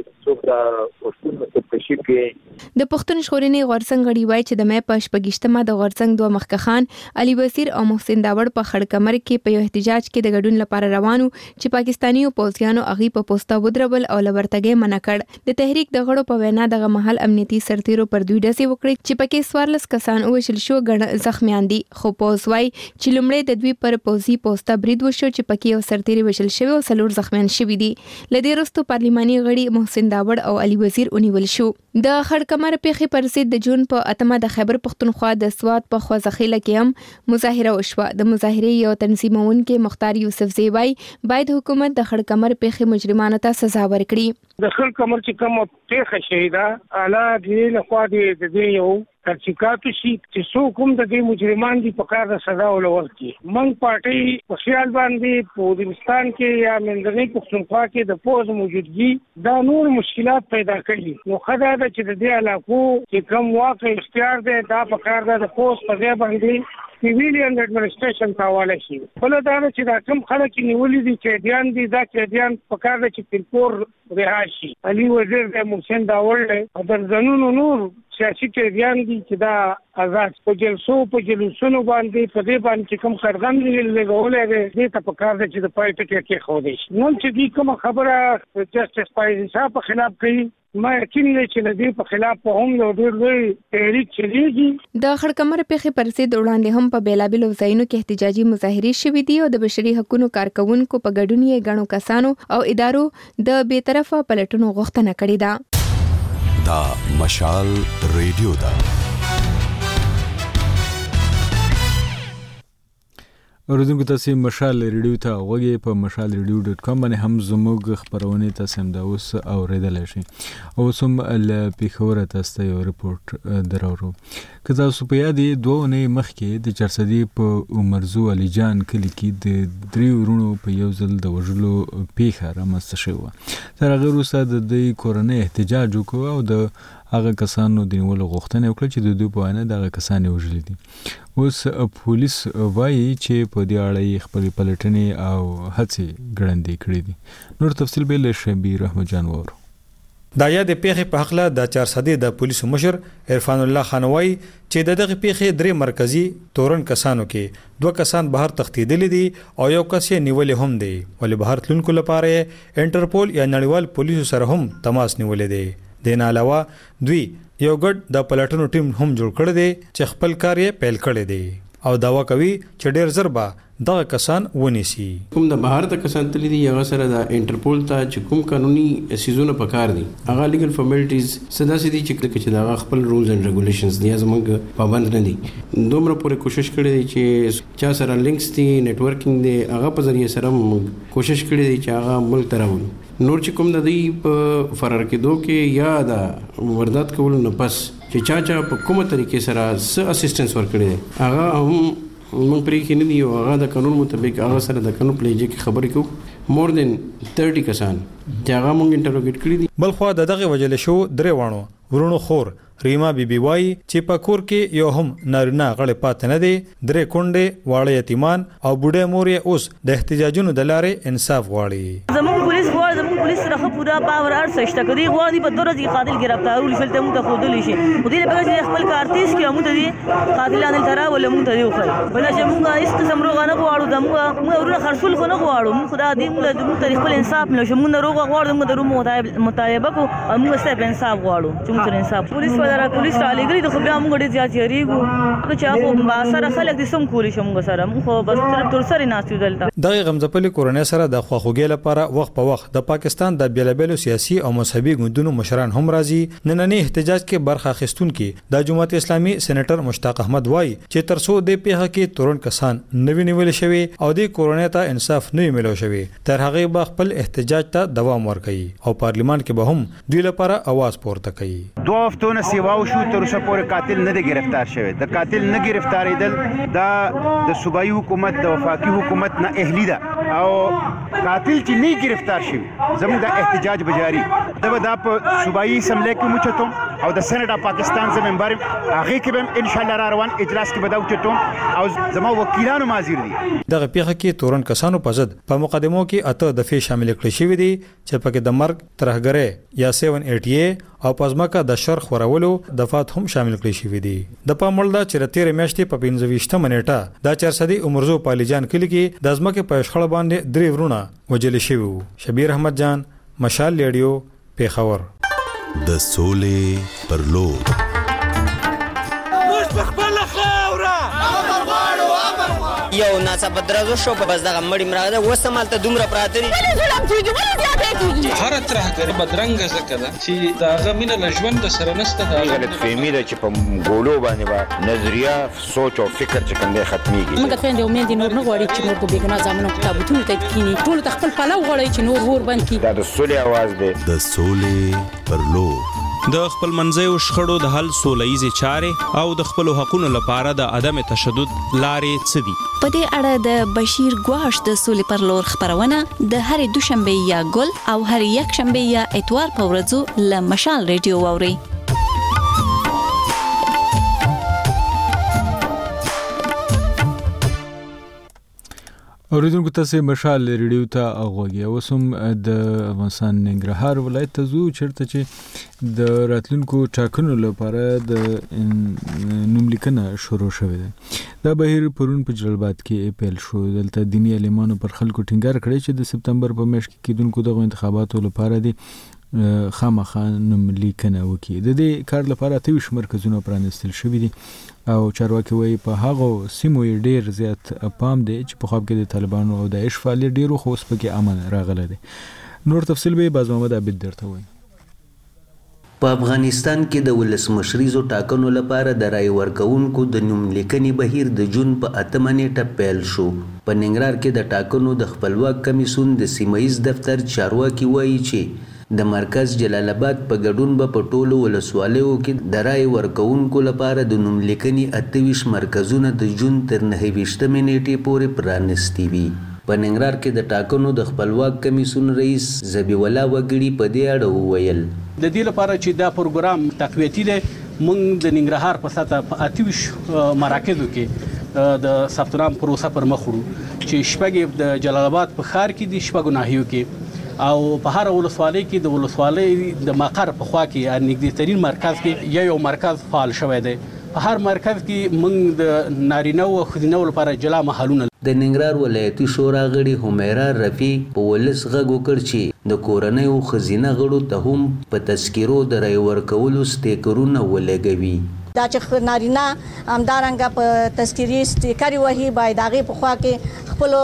S15: دا پښتون متشکل کې
S12: د پښتون ژغورنې غورځنګ غړي وایي چې د مې په شپږشتمه د غورځنګ دوه مخکخان علي وزیر او محسن داوړ په خړکمر کې په یو احتجاج کې د ګډون لپاره روانو چې پاکستاني پوځیانو اغي په پوسټا ودرول او لورتګي منع کړ. د تحریک د غړو په وینا دغه محل امنیتي سرتیرو پر دوی ډسې وکړي چې پکې سوارلس کسان وشل شو ګڼ زخمیان دي. خو پوز وایي چې لومړی د دوی پر پوزي پوسټا برید وشو چې پکې یو سرتیری وشل شوی او څلور زخمیان شوي دي. لدې وروسته پارلماني غړي محسن داوړ او علي وزیر ونیول شو. د خړکمر پیښې پر ضد د جون په اتمه د خیبر پښتونخوا د سواد په خوځخیله کې هم مظاهره وشوه. د مظاهرې یو تنظیمونکو مختار یوسف زیوای باید حکومت د خړکمر پیښې مجرمانو ته سزا ورکړي.
S4: د خړکمر چې کوم پیښه شهیدا اعلی دی له خوا دی د دې یو تحقیقات شي چې څو کوم د دې مجرمان دي په کار د سزا ولور کی. منګ پارټي په خیال باندې په افغانستان کې یا منځنۍ پښتونخوا کې د پوز موجودګي دا نور مشکلات پیدا کړي. نو خدای دا چې د دې علاقو چې کوم واقع اختیار دی دا په کار د پوز په ځای باندې سیویلین ایڈمنسټریشن ته حواله شي. بل دا چې دا کوم خلک نیولې دي چې دیان دي دا چې دیان په کار د چې پلپور رهاشي علي وزیر د محسن داوړ او د زنونو نور سیاسي قیدیان دي چې دا آزاد په جلسو په جلوسونو باندې په دې باندې کوم خرغم لګولې دي دې ته په کار دي چې د پایټ کې خو دي. نو چې دې کوم خبره جسټس پایزا په خلاف کوي ما یقین لري چې د دې په خلاف په هم یو ډېر لوی تحریک چلیږي.
S12: د خړکمر پیښې پر ضد وړاندې هم په بیلابیلو ځایونو کې احتجاجي مظاهرې شوې دي او د بشري حقوقو کارکونکو په ګډون یې غنو کسانو او ادارو د بیطرفه پلټونو غوښتنه کړې ده.
S16: دا مشال ریډیو دا
S1: اوریدونکو تاسو مشال ریډیو ته وګورئ په مشال ریډیو ډاټ کام باندې هم زموږ خبرونه تاسو هم دا اوس اوریدل شي. او سم ل پیښور تاسو یو ریپورت درورو. که تاسو په یاد دوه نه مخکې د چرسدي په عمرزو علي جان کلی کې د درې ورونو په یو ځل د وژلو پیښه رامنځته شوه. تر هغه وروسته د دې کورنۍ احتجاج وکړ او د هغه کسانو د نیولو غوښتنه وکړه چې د دوی په وینا دغه کسان وژلي دي. اوس پولیس وایي چې په دې اړه یې خپلې پلټنې او هڅې ګړندې کړې دي. نور تفصیل به له شبیر احمد جان وورو.
S17: دا یا د پیښې په حق له د چارسدي د پولیسو مشر عرفان الله خان وایي چې د دغه پیښې درې مرکزی تورن کسانو کې دوه کسان بهر تښتیدلي دي او یو کس یې نیولې هم دی ولې بهر تلونکو لپاره انټرپول یا نړیوال پولیسو سره هم تماس نیولې دی. دین علاوه دوی یو ګډ د پلټنو ټیم هم جوړ کړی دی چې خپل کار یې پیل کړی دی او داوا کوي چې ډېر زر به دغه کسان ونیسي.
S18: کوم د بهر ته کسان تللی دي هغه سره د انټرپول ته چې کوم قانوني سیزونه پکار دي هغه لیګل فارمالیټیز سدا سدي چې چې دا خپل رولز اینڈ ریګولیشنز دی زموږ پابند نه دي. دومره پورې کوشش کړی دی چې چا سره لینکس دي نیټورکینګ دی هغه په ذریعہ سره کوشش کړی دی چې هغه ملک ته راوړي. نور چې کوم د دې په فرار کېدو کې یا د واردات کول نه پس چې چا چا په کومه طریقې سره س اسسټنس ورکړي هغه هم موږ پرې کې نه دی او هغه د قانون مطابق هغه سره د قانون پلیجه کې خبرې کوو. مور دین تیرټي کسان چې هغه موږ انټروګیټ کړی دي.
S17: بل خو د دغه وجل شو درې وانو ورونو خور ریما بیبي وای چې په کور کې یو هم نارینه غړي پات نه دي. درې کونډې واړه یتیمان او بوډه مور یې اوس د احتجاجونو د لارې انصاف غواړي.
S19: زموږ پولیس غواړي زموږ پولیس سره پورا پاور ارسشته کوي غواړي په دوه ورځې قاتل گرفتارول فلته موږ ته خودلی شي خو دې لپاره چې خپل کارتیس کې موږ ته دي قاتلان ترا ول موږ ته دی خو بل چې موږ هیڅ قسم روغ نه غواړو د موږ موږ ورونه خرصول خو نه غواړو موږ خدای دې موږ موږ ته خپل انصاف ملو چې موږ روغ غواړو موږ درو مطالبه کو او موږ سره انصاف غواړو چې موږ انصاف پولیس ودره پولیس تعالی ګری د خو بیا موږ ډیر زیات یریږو چې خو با سره خلک دې سم کولی شم موږ سره موږ خو بس تر سره ناسو دلته.
S17: دغه غمزپلي کورنۍ سره د خواخوږي لپاره وخت په وخت د پاکستان د بیلابیلو سیاسي او مذهبي ګوندونو مشران هم راځي. نننی احتجاج کې برخه اخیستونکي د جماعت اسلامي سېنیټر مشتاق احمد وای چې ترڅو د پیښه کې تورن کسان نوی نیول شوی او د کورنۍ ته انصاف نه ملو شوی تر هغه به خپل احتجاج ته دوام ورکړي او پارلیمان کې به هم دوی لپاره आवाज پورته کوي.
S20: دوه هفتونه سیواو شو تر اوسه پورې قاتل نه دی گرفتار شوی. د قاتل نه گرفتاریدل دا د صوبایي حکومت د وفاقي حکومت نه اهلی ده او قاتل چې نه گرفتار شوی زموږ د احتجاج بجاري دا به دا په صوبایي اسمبلی کې موچتم او د سېنات اف پاکستان زه ممبر یم هغې کې به هم انشاءالله را روان اجلاس کې به دا وچتم او زما وکیلانو حاضر دي.
S17: دغه پیښه کې تورن کسانو په ضد په مقدمو کې اته دفعې شامل کړي شوي دي چې پکې د مرګ ترهګرۍ یا سیون ایټي او پزماکه د شر خورولو دفعات هم شامل کړي شوي دي. د پاموړ د چې تیرې میاشتې په پنځه ویشتمه نیټه د چارسدي عمرزو پالیجان کلی کې د ځمکې په شخړه باندې درې ورونه وجل شوي وو. شبیر احمد جان، مشال ریډیو، پیښور.
S16: د سولې پر لور
S21: یو ناڅاپه درزو شو په بس دغه مړی مراغه وسمال ته دومره پراته دي
S22: هر ترهګر بدرنګ زکه ده چې داغه مینه لژوند سره نسته دا
S23: غلط فهمي ده چې په ګولو باندې با نظریه سوچ او فکر چې کوم دی ختميږي.
S24: موږ خويندې امید نور نه غواړي چې نور په بیګنا ځامنو کتابونه ته کینی ټول تخپل پلو غواړي چې نور ور بند کی.
S23: دا د سولې आवाज دی.
S16: د سولې پر لور
S25: د خپل منځیو شخړو د حل سولهییزې چارې او د خپلو حقونو لپاره د عدم تشدد لارې څه دي؟
S26: په دې اړه د بشیر ګواش د سولې پر لور خبرونه د هرې دوشنبه یا ګل او هرې یکشنبه یا اتوار په ورځو له مشال ریډیو واورئ.
S1: اوریدونکو تاسو مشال ریډیو ته غوږی اوس هم د افغانستان ننګرهار ولایت ته ځو چېرته چې د راتلونکو ټاکنو لپاره د نوملیکنه شروع شوې ده. دا بهیر پرون په جلال آباد کې پیل شو. دلته دیني عالمانو پر خلکو ټینګار کړی چې د سپتمبر په میاشت کې کېدونکو دغو انتخاباتو لپاره د خامخا نوملیکنه وکړي. د دې کار لپاره اته ویشت مرکزونه پرانیستل شوي دي او چارواکي وایي په هغو سیمو یې ډېر زیات پام دی چې په خواب کې د طالبانو او داعش فعالیت ډېر خو اوس پکې امن راغلی دی. نور تفصیل به باز محمد عابد درته وایي.
S27: په افغانستان کې د ولسمشریزو ټاکنو لپاره د رای ورکوونکو د نوملیکنې بهیر د جون په اتمه نیټه پیل شو. په ننګرهار کې د ټاکنو د خپلواک کمیسیون د سیمهییز دفتر چارواکي وایي چې د مرکز جلال آباد په ګډون به په ټولو ولسوالیو کې د رای ورکوونکو لپاره د نوملیکنې اته ویشت مرکزونه د جون تر نهه ویشتمې نیټې پورې پرانیستي وي. په ننګرهار کې د ټاکنو د خپلواک کمیسیون رئیس ذبیح الله وګړي په دې اړه وویل
S28: د دې لپاره چې دا پروګرام تقویتي دی موږ د ننګرهار په سطح په اته ویشت مراکزو کې د ثبت نام پروسه پر مخ وړو چې شپږ د جلال آباد په ښار کې دي شپږو ناحیو کې او په هر ولسوالۍ کې د ولسوالۍ د مقر په خوا کې نږدې ترین مرکز کې یو مرکز فعال شوی دی. په هر مرکز کې موږ د نارینه او ښځینه لپاره جلا محلونه.
S27: د ننګرهار ولایتي شورا غړي همیرا رفیع په ولس غږ وکړ چې د کورنۍ او ښځینه غړو ته هم په تذکیرو د رای ورکولو سټیکرونه ولګوي.
S29: دا چې نارینه همدارنګه په تذکیري سټیکر وهي باید هغې په خوا کې خپلو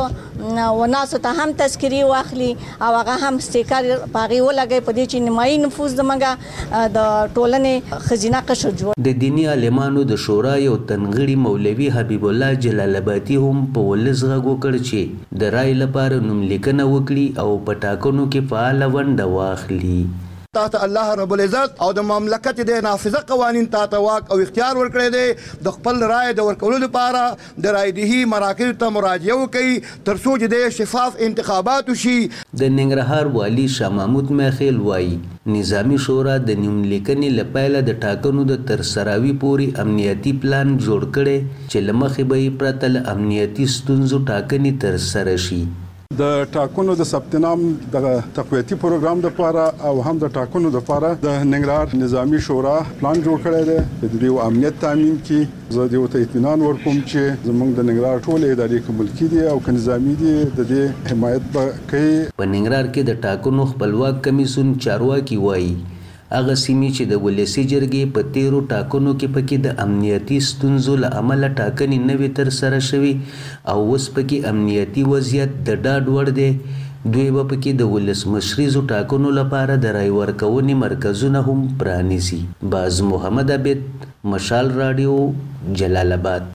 S29: وناسو ته هم تذکیري واخلي او هغه هم سټیکر په هغې ولګوي په دې چې نیمایي نفوذ زموږ د ټولنې ښځینه قشر جوړ.
S27: د دیني عالمانو د شورا یو تنغړي مولوي حبیب الله جلال آبادي هم په ولس غږ وکړ چې د رای لپاره نوملیکنه وکړي او په ټاکنو کې فعاله ونډه واخلي.
S6: تحت الله رب العزت او د مملکت د نافذه قوانین تحت واک او اختیار ورکړی دی د خپل رای د ورکولو لپاره د رایدهي مراکزو ته مراجعه وکړي تر څو چې د شفاف انتخابات وشي.
S27: د ننګرهار والي شاه محمود میخیل وایي نظامی شورا د نوملیکنې له پیله د ټاکنو د ترسراوي پورې امنیتي پلان جوړ کړی چې له مخې به یې پرته له امنیتي ستونزو ټاکنې ترسره شي.
S30: د ټاکنو د ثبت نام د تقویتي پروګرام لپاره او هم د ټاکنو لپاره د ننګرهار نظامی شورا پلان جوړ کړی دی چې د دې امنیت تامین کړي. زه دې ته اطمینان ورکوم چې زموږ د ننګرهار ټول ادارې که ملکي دي او که نظامي دي د دې حمایت به کوي.
S27: په ننګرهار کې د ټاکنو خپلواک کمیسیون چارواکي وایي هغه سیمې چې د ولسي جرګې په تیرو ټاکنو کې پکې د امنیتي ستونزو له امله ټاکنې نه وي ترسره شوي او اوس پکې امنیتي وضعیت د ډاډ وړ دی دوی به پکې د ولسمشریزو ټاکنو لپاره د رای ورکونې مرکزونه هم پرانیزي. باز محمد عابد، مشال راډیو، جلال آباد.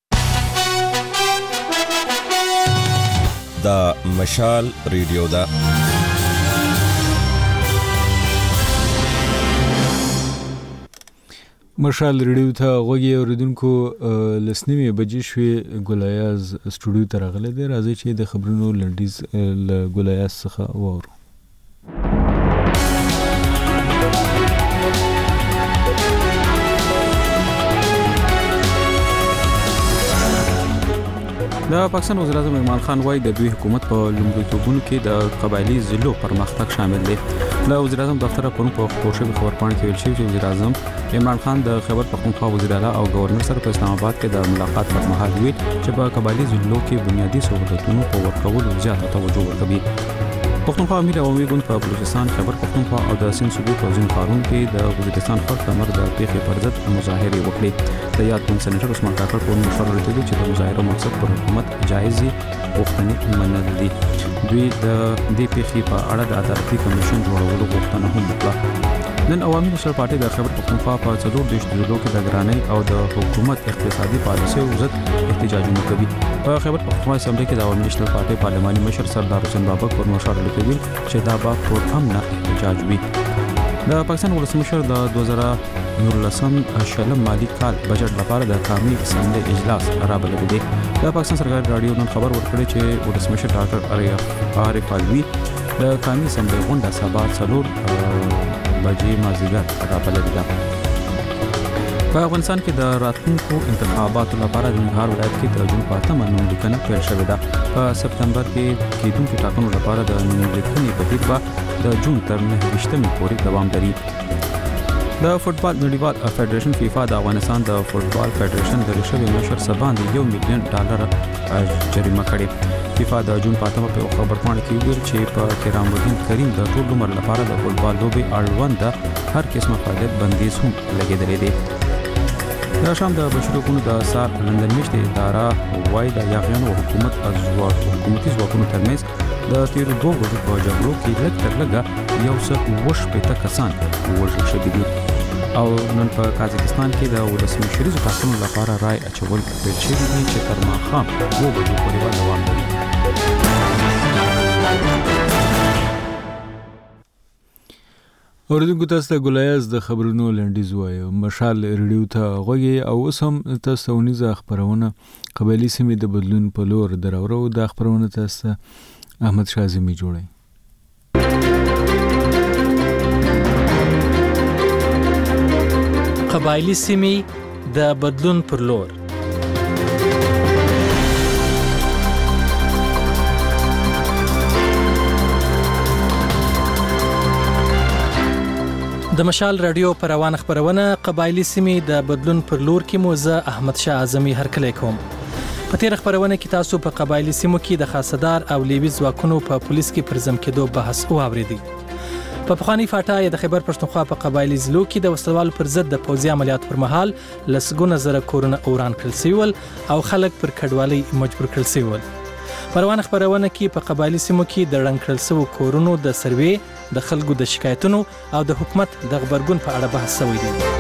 S16: دا مشال ریډیو دا
S1: مشال ریډیو ته غوږی اوریدونکو لسنیمې بجې شوې ګلایاز سټوډیو ته راغلی دی. راځئ چې د خبرونو لنډیز له ګلایاز څخه واورو.
S2: د پاکستان وزیر اعظم عمران خان وايي د دوی حکومت په لومړیتوبونو کې د قبایلی ضلعو پرمختګ شامل دی. د وزیر اعظم دفتر پرون په خبرشوي خبرپاڼه کې ویل شوی چې وزیر اعظم عمران خان د خیبر پختونخوا وزیر اعلی او گورنر سره په اسلام آباد کې د ملاقات پر مهال ویل چې په قبایلی ضلعو کې بنیادی سہولتونو په ورکولو زیاته توجه ورکوي. پختونخوا امیر عوامي ګوند په بلوچستان، خیبر پختونخوا او د سند صوبې په ځینو ښارونو کې د وزیرستان خلک د مرګ د پیښې پر ضد مظاهرې وکړې. د یاد ګوند سېنیټر عثمان کاکړ په مشوره ورکړي چې د مظاهرو مقصد پر حکومت جایزي غوښتنې منل دي. دوی د دې پیښې په اړه د عدالتي کمیشن جوړولو غوښتنه هم وکړه. نن عوامي نشل پارټي د خیبر پختونخوا په څلور دیش ضلعو کې د ګرانۍ او د حکومت اقتصادي پالیسیو ضد احتجاجونه کوي. په خیبر پختونخوا اسمبلی کې د عوامي نشل پارټي پارلماني مشر سردار حسین بابک پر مشوره ورکړي چې دا به پر امن احتجاج وي. د پاکستان ولسمشر د دوه زره نولسم شلم مالی کال بجټ لپاره د قومي اسمبلی اجلاس رابللی دی. د پاکستان سرکاري رادیو نن خبر ورکړی چې ولسمشر ډاکټر عارف علوي د قومي اسمبلی غونډه سبا څلور بجې مازدیګر رابللی ده. په افغانستان کې د راتلونکو انتخاباتو لپاره د ننګرهار ولایت کې د جون په اتمه نوملیکنه پیل شوې ده. په سپتمبر کې کېدونکو ټاکنو لپاره د نوملیکنې بهیر به د جون تر نهه ویشتمې پورې دوام لري. د فوټبال نړیوال فدریشن فیفا د افغانستان د فوټبال فدریشن د رشوې مشر سباندې یو میلیون ډالر جریمه کړې. فیفا د جون په اتمه په خبرپاڼه کې ویل چې په کرام الدین کریم د ټول عمر لپاره د فوټبال لوبې اړوند هر قسمه فعالیت بندیز هم لګېدلی دی. د شام د بشرګونو د سار لندن میشتې اداره وايي د یاغیانو حکومت از ځواک حکومتي ځواکونو ترمنځ د تیرو دوه ورځو په جګړو کې لږ تر لږه یو څه اووه شپېته کسان وژل شوي دي. او نن په قازقستان کې د ولسمشریزو ټاکنو لپاره رای اچول پیل شوي دي چې تر ماښام اووه بجو پورې به دوام لري.
S1: اوریدونکو تاسو ته ګلایز د خبرونو لنډیز وایو. مشال ریډیو ته غوږی او اوس هم تاسو ونیزه خبرونه قبایلی سیمې د بدلون په لور دراورو. د خبرونه تاسو احمد شازمی جوړي.
S3: قبایلی سیمې د بدلون پر لور. د مشال رادیو پر روان خبرونه قبایلی سیمې د بدلون پر لور کې مو زه احمد شاه اعظمي هرکلی کوم. په تیر خبرونه کې تاسو په قبایلی سیمو کې د خاصدار او لیوي ځواکونو په پولیس کې پر ځم کېدو بحث واوریدي. په پخوانی فاټا د خیبر پښتونخوا په قبایلی ضلعو کې د وسلوالو پر ضد د پوځي عملیاتو پر مهال لسګونه زره کورونه اوران کړل شوي او خلک پر کډوالۍ مجبور کړل شوي. په روان خبرونه کې په قبایلی سیمو کې د ړنګ کړل شوو کورونو د سروې، د خلکو د شکایتونو او د حکومت د غبرګون په اړه بحث شوی دی.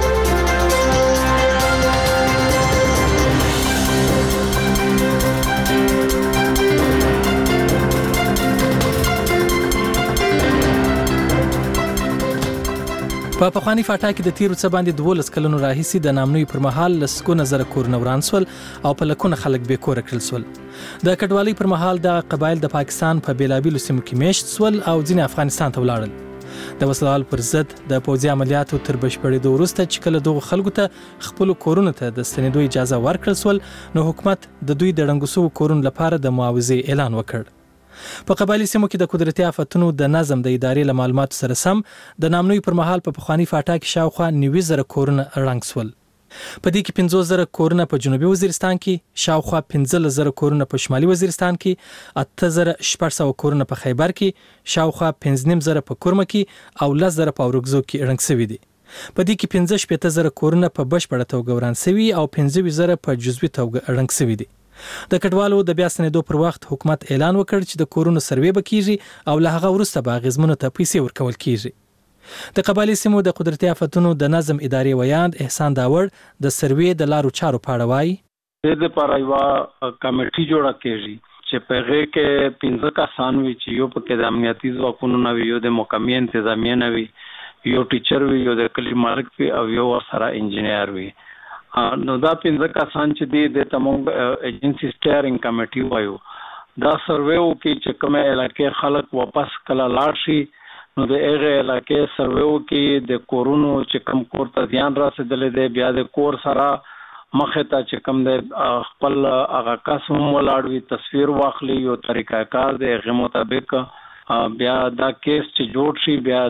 S3: په پخوانی فاټا کې د تیرو څه باندې دولس کلونو راهیسې د نامنوي پر مهال لسګونه زره کورونه وران سول او په لکونه خلک بې کوره کړل سول. د کډوالۍ پر مهال د قبایل د پاکستان په بیلابیلو سیمو کې میشت سول او ځینې افغانستان ته ولاړل. د وسلوال پر ضد د پوځي عملیاتو تر بشپړېدو وروسته چې کله دغو خلکو ته خپلو کورونو ته د ستنېدو اجازه ورکړل سول، نو حکومت د دوی د ړنګو سوو کورونو لپاره د معاوضې اعلان وکړ. په قبایلی سیمو کې د قدرتي آفتونو د نظم د ادارې له معلوماتو سره سم د نامنوي پر مهال په پخوانی فاټا کې شاوخوا نوي زره کورونه ړنګ سول. په دې کې پنځوس زره کورونه په جنوبي وزیرستان کې، شاوخوا پنځلس زره کورونه په شمالي وزیرستان کې، اته زره شپږ سوه کورونه په خیبر کې، شاوخوا پنځه نیم زره په کورمه کې او لس زره په اورګزو کې ړنګ شوي دي. په دې کې پنځه شپېته زره کورونه په بشپړه توګه وران شوي او پنځه ویشت زره په جزوي توګه ړنګ شوي دي. د کډوالو د بیا ستنېدو پر وخت حکومت اعلان وکړ چې د کورونو سروې به کیږي او له هغه وروسته به اغېزمنو ته پیسې ورکول کیږي. د قبایلی سیمو د قدرتي آفتونو د نظم ادارې ویاند احسان داوړ د سروې د لارو چارو په اړه وایي.
S5: د لپاره یوه کمیټي جوړه کیږي چې په هغې کې پنځه کسان وي چې یو پکې د امنیتي ځواکونو نه وي، یو د محکمې انتظامیې نه وي، یو ټیچر وي، یو د کلي مالک وي او یو ورسره انجینیر وي. نو دا پنځه کسان چې دي د تمام ایجنسی سټیرینګ کمیټي وایو. دا سروې وکړي چې کومه علاقې خلک واپس کله لاړ شي، نو د هغې علاقې سروې وکړي د کورونو چې کوم کور ته زیان رسېدلی دی، بیا د کور سره مخه ته چې کوم د خپل هغه قسم ولاړوي تصویر واخلي یو طریقہ کار دی هغه مطابق بیا دا کیس چې جوړ شي بیا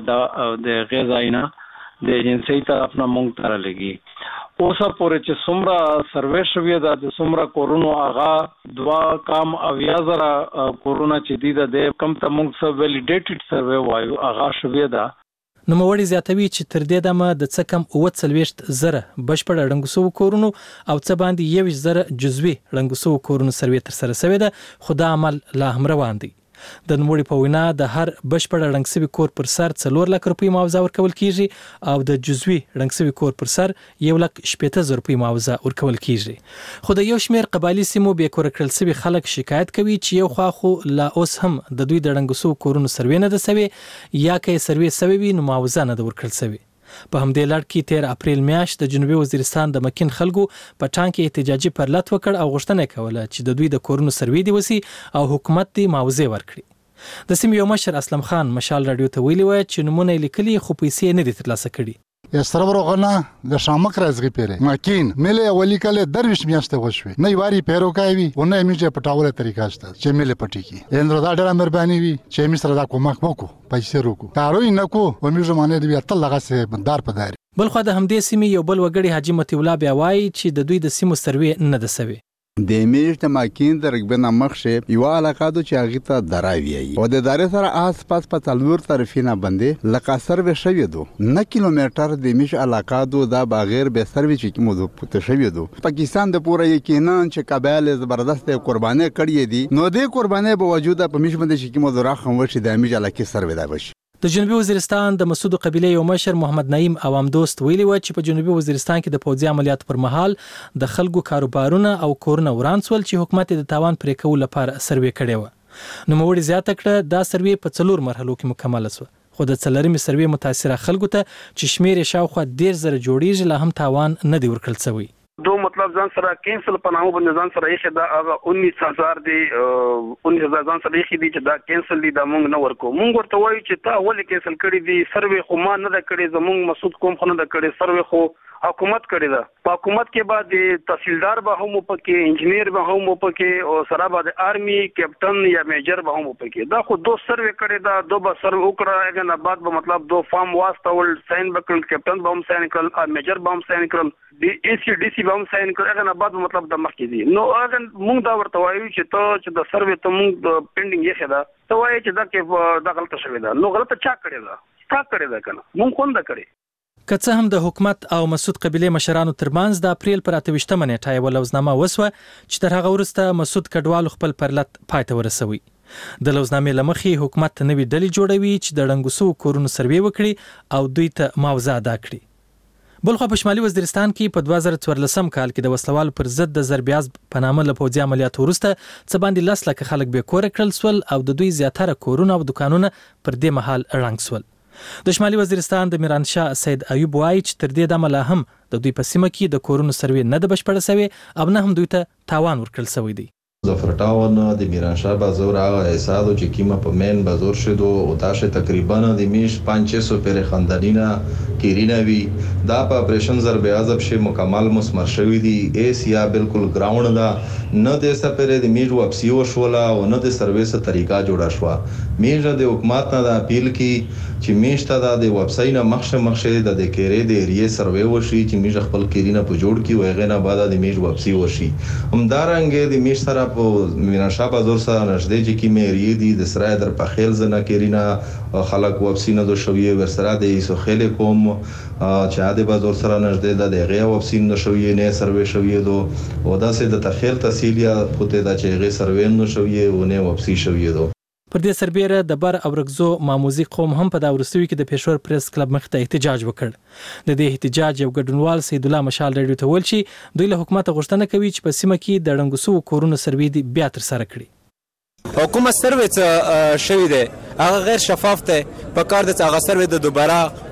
S5: د غذاینا د جنسي طرف نه مونږ تر لګي اوسه پورې چې څومره سروې شوی دا د څومره کورونو هغه دوا کام اویا زره کورونا چې دی د کم ته مونږ سره ویلیډیټډ سروې وایو هغه شوی دا
S3: نو موړي زیاتوي چې تر دې دمه د څه کم اوه څلوېښت زره بشپړ ړنګسو کورونو او څه باندې یویشت زره جزوي ړنګسو کورونو سروې تر سره شوی ده خو دا عمل لا هم روان دی د نوموړي په وینا د هر بشپړ ړنګ کور پر سر څلور لک روپۍ معاوضه ورکول کیږي او د جزوي ړنګ کور پر سر یو لک شپېته زره روپۍ معاوضه ورکول کیږي خو د یو شمېر قبایلي سیمو بې کوره کړل شوي خلک شکایت کوي چې یو خوا خو لا اوس هم د دوی د ړنګ کورونو سروې نه ده سوې یا که یې سروې سوې وي نو معاوضه نه ده ورکړل سوې په همدې لړ کې تیر اپریل میاشت د جنوبي وزیرستان د مکین خلکو په ټانک کې احتجاجي پرلط وکړ او غوښتنه کوله چې د دوی د کورونو سروې دی وسی او حکومت دی معاوضه ورکړي د سیمې یو مشر اسلم خان مشال رادیو ته ویلي و چې نمونه لیکلي خو پیسې نه دي ترلاسه کړي
S4: یا سره ورغنا د شامک رازغي پیره ماکین ملي اولی کله درویش میاشته وشوي نه واری پیرو کوي او نه میجه پټاوله طریقه شته چې ملي پټی کی اندرا دا ډېر مهرباني وي چې می سره دا کومک وکړو پیسې روکو کاروي نه کو و میجه معنی دی تل لغه سه بندار پداري
S3: بل خو د همدې سیمې یو بل وګړي حاجی متي الله بیا وایي چې د دوی د سیمو سروې نه ده سوي
S7: د میش د ماکین د رګبنه مخشه یو علاقه د چاغی ته دراوی او د داري سره آس پاس په تلور طرفینه باندې لکه سروې شوی دو نه کیلومتر د میش علاقه دو دا بغیر به سروې چې موږ پته شوی دو پاکستان د پوره یقینا چې قبایل زبردست قرباني کړی دي نو د قرباني په وجود په میش باندې چې موږ راخم وشي د میش علاقه سروې دا وشي
S3: د جنوبي وزیرستان د مسعود قبیله یو مشر محمد نعیم عوام دوست ویلي و چې په جنوبي وزیرستان کې د پوځي عملیاتو پر مهال د خلکو کاروبارونه او کورونه وران سول چې حکومت د تاوان پرې کول لپاره سروې کړې و نو موړي زیاته کړه دا سروې په څلور مرحلو کې مکمل شو خو د څلورمې سروې متاثره خلکو ته چې شمیر شاوخوا ډیر زره جوړیږي لا هم تاوان نه دی ورکړل شوی
S8: دو مطلب ځان سره کینسل پناو باندې ځان سره یې دا هغه انیس هزار دی انیس هزار ځان سره یې دي چې دا کینسل دي دا مونږ نه ورکو مونږ ورته وایو چې تا ولې کینسل کړی دي سروې خو ما نه ده کړې زمونږ مسعود کوم خو نه ده کړې سروې خو حکومت کړی ده په حکومت کې بعد تحصیلدار به هم پکې انجنیر به هم پکې او سره بعد آرمي کیپټن یا میجر به هم پکې دا خو دو سروې کړی دا دو به سروې وکړه هغه نه بعد به مطلب دو فارم واستول ساين وکړل کیپټن به هم ساين کړل میجر به هم ساين کړل دی ای سی ډی سی به هم ساين کړل هغه نه بعد مطلب د مخکې دي نو هغه مونږ دا ورته وایو چې ته چې د سروې ته مونږ د پینډینګ یې خدا ته وایي چې دا کې دا غلطه شوې ده نو غلطه چا کړې ده تا کړې ده کنه مونږ کوم دا کړې
S3: که څه هم د حکومت او مسعود قبیله مشرانو ترمنځ د اپریل پر اته ویشتمه نیټه یو لوزنامه وسوه چې تر هغه وروسته مسعود کډوال خپل پرلط پای ته ورسوي د لوزنامې لمخې حکومت نوې ډلې جوړوي چې د ړنګوسو کورونو سروې وکړي او دوی ته معاوضه ادا کړي بل خو په شمالي وزیرستان کې په دوه زره څوارلسم کال کې د وسلوال پر ضد د ضربیاز په نامه له پوځي عملیاتو وروسته څه باندې لس لکه خلک بې کوره کړل سول او د دوی زیاتره کورونه او دکانونه پر دې مهال ړنګ سول د شمالي وزیرستان د میرانشاه سید ایوب وایي چې تر دې دمه لا هم د دوی په سیمه کې د کورونو سروې نه ده بشپړه سوې او نه هم دوی ته تاوان ورکړل سوی دی
S9: زفرټاون د میرانشاه بازار هغه حساب چې کیمه په مین بازار شدو او تاسو تقریبا د میش پنځه سوه پر خاندانینا کیرینا وی دا په اپریشن ضرب اعظم شی مکمل مسمر شوی دی ایس یا بالکل گراوند دا نه د سپره د میج واپسی وشولا او نه د سرویس طریقہ جوړا شو میج د حکومت نه د اپیل کی چې میشته د ویب سایټ نه مخشه مخشه د کېری د ایریا سروې وشي چې میج خپل کیرینا په جوړ کی وغه نه بعد د میج واپسی وشي همدارنګ د میج سره په میرانشاه بازار سره نږدې چې کی مېری دی د سرای در په خیل زنه کیرینا خلک واپسی نه دو شوی ورسره د ایسو خیل کوم چې عادي بازار سره نږدې د غیا واپسی نه شوی نه سروې شوی دو او دا سه د تخیل تحصیلیا پته دا چې غي سروې نه شوی او نه واپسی شوی دو
S3: پر دې سربېره د بر او رګزو ماموزي قوم هم په دا ورستوي کې د پېښور پریس کلب مخ ته احتجاج وکړ د دې احتجاج یو ګډونوال سید الله مشال رادیو ته ویل چې دوی له حکومت غوښتنه کوي چې په سیمه کې د ړنګوسو کورونو سروې دی بیا تر سره کړي
S10: حکومت سروې څه شوی دی هغه غیر شفاف دی په کار د هغه سروې د دوباره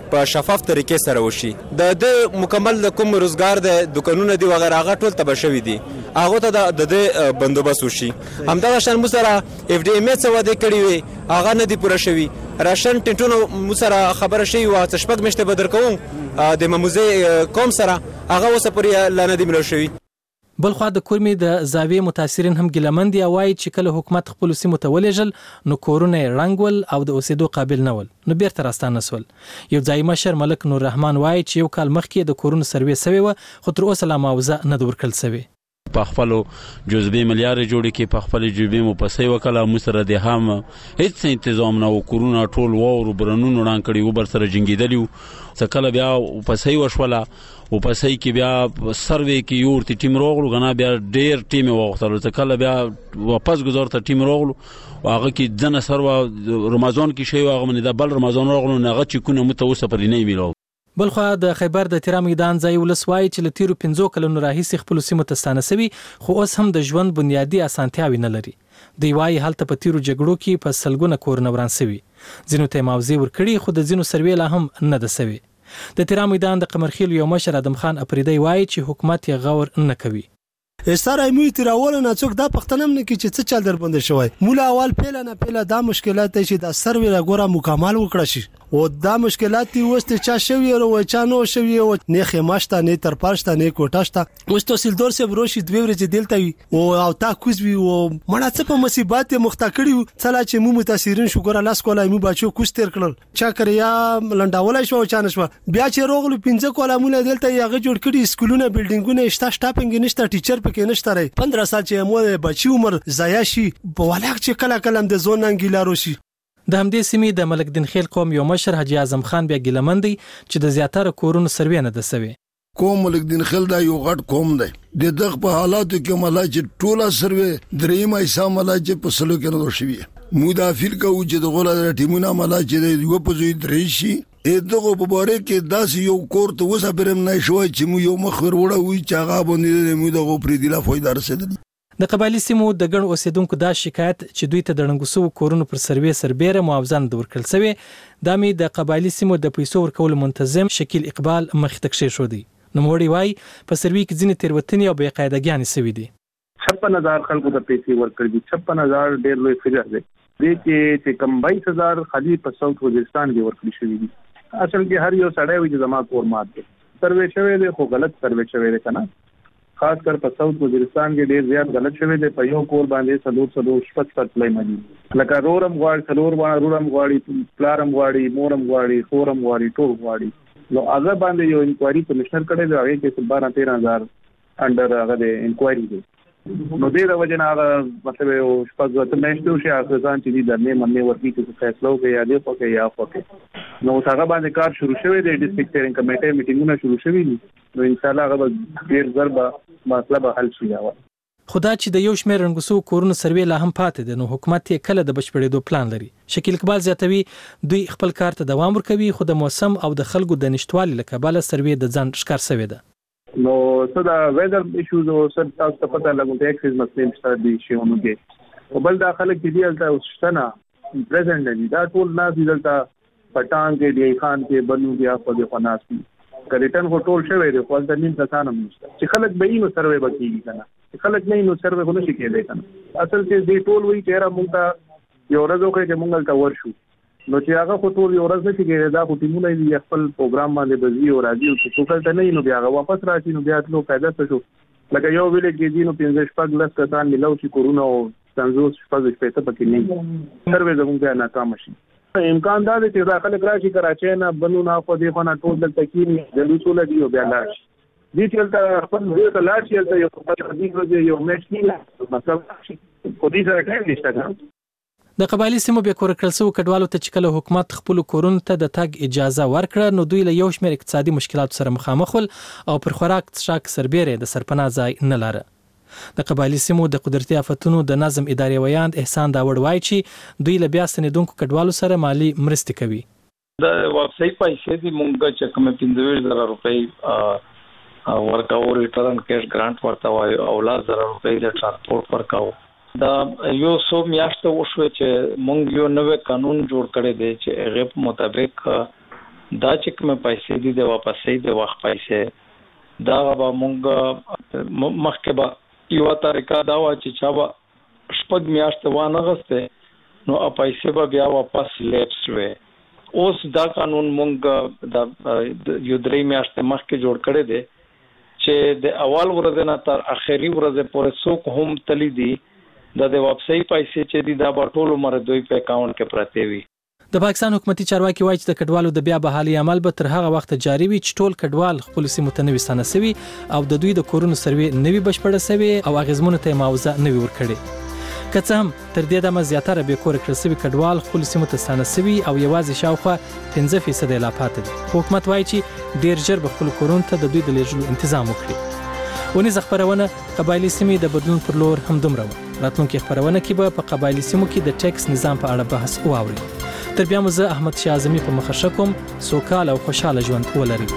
S10: په شفاف طریقې سره وشي. د د مکمل د کوم روزګار د دکانونو دی وغیرہ هغه ټول تبه شوی دي هغه ته د د بندوبست وشي. همدا شان مو سره اف ډي ام څه وعده کړی وي هغه نه دی پوره شوی. راشن ټینټونو مو سره خبره شوی و چې شپږ میاشتې بدر کوم د مموزه کوم سره هغه اوس پورې لا نه دی ملو شوی.
S3: بلخوا د کورمي د زاویه متاثرین هم ګلمند دی وایي چې کله حکومت خپل سیمو ته ولېږل نو کورونه رنګول او د اوسېدو قابل نه ول نو بیرته راستانه سول. یو ځای مشر ملک نور رحمان وایي چې یو کال مخکې د کورونو سروې سوی و خو تر اوسه لا معاوضه نه د ورکړل سوی.
S11: په خپل جزبي مليار جوړ کې په خپل جزبي مو پسې وکړه مو سره د هم هیڅ تنظیم نه وکړونه ټول وو برنونو وړاند کړي و بر سره جنگیدلی څه کله بیا پسې وشوله او پسې کې بیا سروې کې یو ورته ټیم روغلو غنا بیا ډیر ټیم وغوښتل څه کله بیا واپس گزار ته ټیم روغلو هغه کې ځنه سروا رمضان کې شی هغه من د بل رمضان روغلو نه غچ کو نه متوسه پر نه ویلو.
S3: بلخوا د خیبر د تیرا میدان ځای ولسوای چې لتیرو پنځو کلونو راهیسې خپل سیمه ته ستانه سوي خو اوس هم د ژوند بنیادی اسانتیاوي نه لري. دی وايي هلته په تیرو جګړو کې په سلګونه کورونه وران سوي ځینو ته معاوضه ورکړي خو د ځینو سروې لا هم نه ده سوي. د تیرا میدان د قمرخیل یو مشر ادم خان اپریدی وايي چې حکومت یې غور نه کوي.
S12: استاره مو تیراول نه څوک دا پختنم نه کی چې څه چل در بند شوی مولا اول پیله نه پیله دا مشکلات چې د سروې راګوره مکمل وکړه شي او دا مشکلات دی وسته چا شوی او چا نو شوی او نه خماشته نه تر پاشته نه کوټاشته اوس تحصیلدار سه بروشي دوی ورځ دلته وي او او تا کوز وی او مړه څه په مصیبت مخته کړیو څلا چې مو متاثرین شو ګوره لاس کولای مو بچو کوز تیر کړل چا کریا لنډاولای شو چا نشو بیا چې روغلو پنځه کوله مونږ دلته یغه جوړ کړی سکولونه بلډینګونه شتا شټاپینګ نشته ټیچر پکې نشته رې پندرہ سال چې مو بچي عمر ضایع شي په ولاک چې کله کله د زون انګیلارو شي.
S3: د همدې سیمې د ملک دین خیل قوم یو مشر حاجی اعظم خان بیا ګلمندي چې د زیاتره کورونو سروې نه ده سوي.
S13: قوم ملک دین خیل دا یو غټ قوم دی د دغه په حالاتو کې ملای چې ټوله سروې درېم ایسا ملای چې په سلو کې نه شوی مدافع کو چې د غوړه ټیمونه ملای چې یو په زوی درې شي دغه په باره کې داس یو کور ته وسه برم نه شوی چې مو یو مخور وړه وي چې هغه باندې مو دغه پرې دی لا فایده رسیدلی.
S3: د قبایلی سیمو د ګڼ اوسیدونکو دا شکایت چې دوی ته د رنګوسو کورونو پر سروې سربېره معاوضه نه ورکړل سوی دا مې د قبایلی سیمو د پیسو ورکول منتظم شکیل اقبال مخ ته کښې شو دی. نوموړی وایي په سروې کې ځینې تېروتنې او بې قاعدګیانې سوي دي.
S14: छप्पन हजार خلکو ته پیسې ورکړي دي छप्पन हजार ډېر لوی فګر دی دې کې چې کم बाईस हजार خالي په ساوث وزیرستان کې ورکړي شوي دي. اصل کې هر یو سړی وي چې زما کور مات دی سروې شوی دی خو غلط سروې شوی دی کنه خاص کر په ساوث وزیرستان کې ډېر زیات غلط شوی دی په یو کور باندې سلور سلور شپږ شپږ لای مدي لکه رورم غواړي سلور باندې رورم غواړي پلارم غواړي مورم غواړي خورم غواړي ټول غواړي نو هغه باندې یو انکوایري کمشنر کړی دی هغه کې بارہ تیرہ هزار انډر هغه دی انکوایري دی نو دې د وجه نه هغه مطلب یو شپږ وته مېشتو شي هغه ځان چې دې درنه مننه ورکی چې فیصله وکړي یا دې پکې یا پکې نو هغه باندې کار شروع شوی دی ډیسټریکټ ټیرینګ کمیټه میټینګونه شروع شوي دي نو ان شاء الله هغه ډیر ضربه مطلب حل شي.
S3: خدا چې د یو شمېر رنګوسو کورونو سروې لا هم پاتې ده نو حکومت یې کله د بشپړېدو پلان لري. شکیل اقبال زیاتوي دوی خپل کار ته دوام ورکوي خو د موسم او د خلکو د نشټوالي له کبله سروې د ځان ښکار سوې ده.
S14: نو څه دا ویدر ایشوز او څه تاسو ته پته لګون ته اکسس مسلې ستاره دي شیونو کې او بل دا خلک چې دی الته اوسشتنه پریزنټ دي دا ټول ناس دي دلته پټان کې دی خان کې بنو بیا په دې خناسي کریټن هوټل شوی دی خو د نیم کسان هم نشته چې خلک به یې نو سروې بکیږي کنه چې خلک نه نو سروې غو نشي کېدای کنه اصل کې دې ټول وی چې را مونږ ته یو ورځ وکړي چې مونږ ته ورشو نو چې هغه خو ټول یو ورځ نشي کېدای دا خو ټیمونه یې خپل پروګرام باندې بزي او راځي او چې څوک ته نه نو بیا هغه واپس راځي نو بیا ټول پیدا شو لکه یو ویل کې دي نو پنځه شپږ لس کسان ملو چې کورونا او څنګه شپږ شپږ پکې نه سروې زموږ بیا ناکام شي. امکان دا دی چې داخله کراشي کراچي نه بنو نه خو دې خو نه ټول د تکین د لوسول دی او بیا لاړ دي چې تل خپل دې ته لاړ شي تل یو په دې ورځ یو میچ نه مطلب خو دې سره ټایم نشته.
S3: د قبایلی سیمو بیا کور کړل سو کډوالو ته چې کله حکومت خپل کورونو ته د تګ اجازه ورکړه نو دوی له یو شمېر اقتصادي مشکلات سره مخامخ ول او پر خوراک څښاک سربېره د سرپناه ځای نه لاره. د قبایلی سیمو د قدرتي آفتونو د نظم ادارې ویاند احسان داوړ وایي چې دوی له بیا ستنیدونکو کډوالو سره مالی مرستې کوي.
S5: د واپسۍ پیسې دي مونږ چې کوم پنځه زره روپۍ ورکاو ریټرن کیش ګرانټ ورته وایي او لا زره روپۍ د ترانسپورت ورکاو دا یو څو میاشتې وشوه چې مونږ یو نوې قانون جوړ کړی دی چې هغه په مطابق دا چې کوم پیسې دي د واپسې د وخت پیسې دا به مونږ مخکې به یو طریقه دا و چې چا به شپږ میاشتې وانه غسته نو پیسې به بیا واپس لیپس وي. اوس دا قانون مونږ د یو درې میاشتې مخکې جوړ کړی دی چې د اول ورځې نه تر اخري ورځې پورې څوک هم تللی دي د د واپسې پیسې چې دي دا به ټول عمر دوی په اکاونټ کې پراته وي.
S3: د پاکستان حکومتي چارواکي وایي چې د کډوالو د بیا بحالي عمل به تر هغه وخت جاري وي چې ټول کډوال خپل سیمو ته نوي ستانه سوي او د دوی د کورونو سروي نوي بشپړه سوي او اغیزمنو ته معاوضه نوي ورکړي. که څه هم تر دې دمه زیاتره به کور کړل سوي کډوال خپل سیمو ته ستانه سوي او یوازې شاوخوا پنځه فیصد لا پاتې دي. حکومت وایي چې ډیر ژر به خپل کورونو ته د دوی د لیږلو تنظیم وکړي. ونیزه خبرونه قبایلی سیمې د بدلون پر لور هم دومره و. راتلونکي خبرونه کې به په قبایلی سیمو کې د ټیکس نظام په اړه بحث واوري. تر بیا مو زه احمد شاه اعظمي په مخه شکم سوکاله او خوشاله ژوند ولرئ.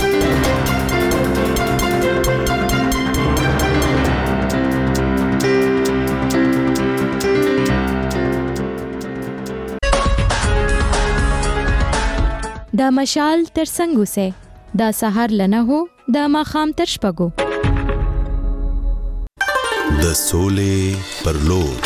S15: د مشال تر څنګ اوسه د سحر لنه هو د ماخام تر شپږو
S16: د سولې پر لور.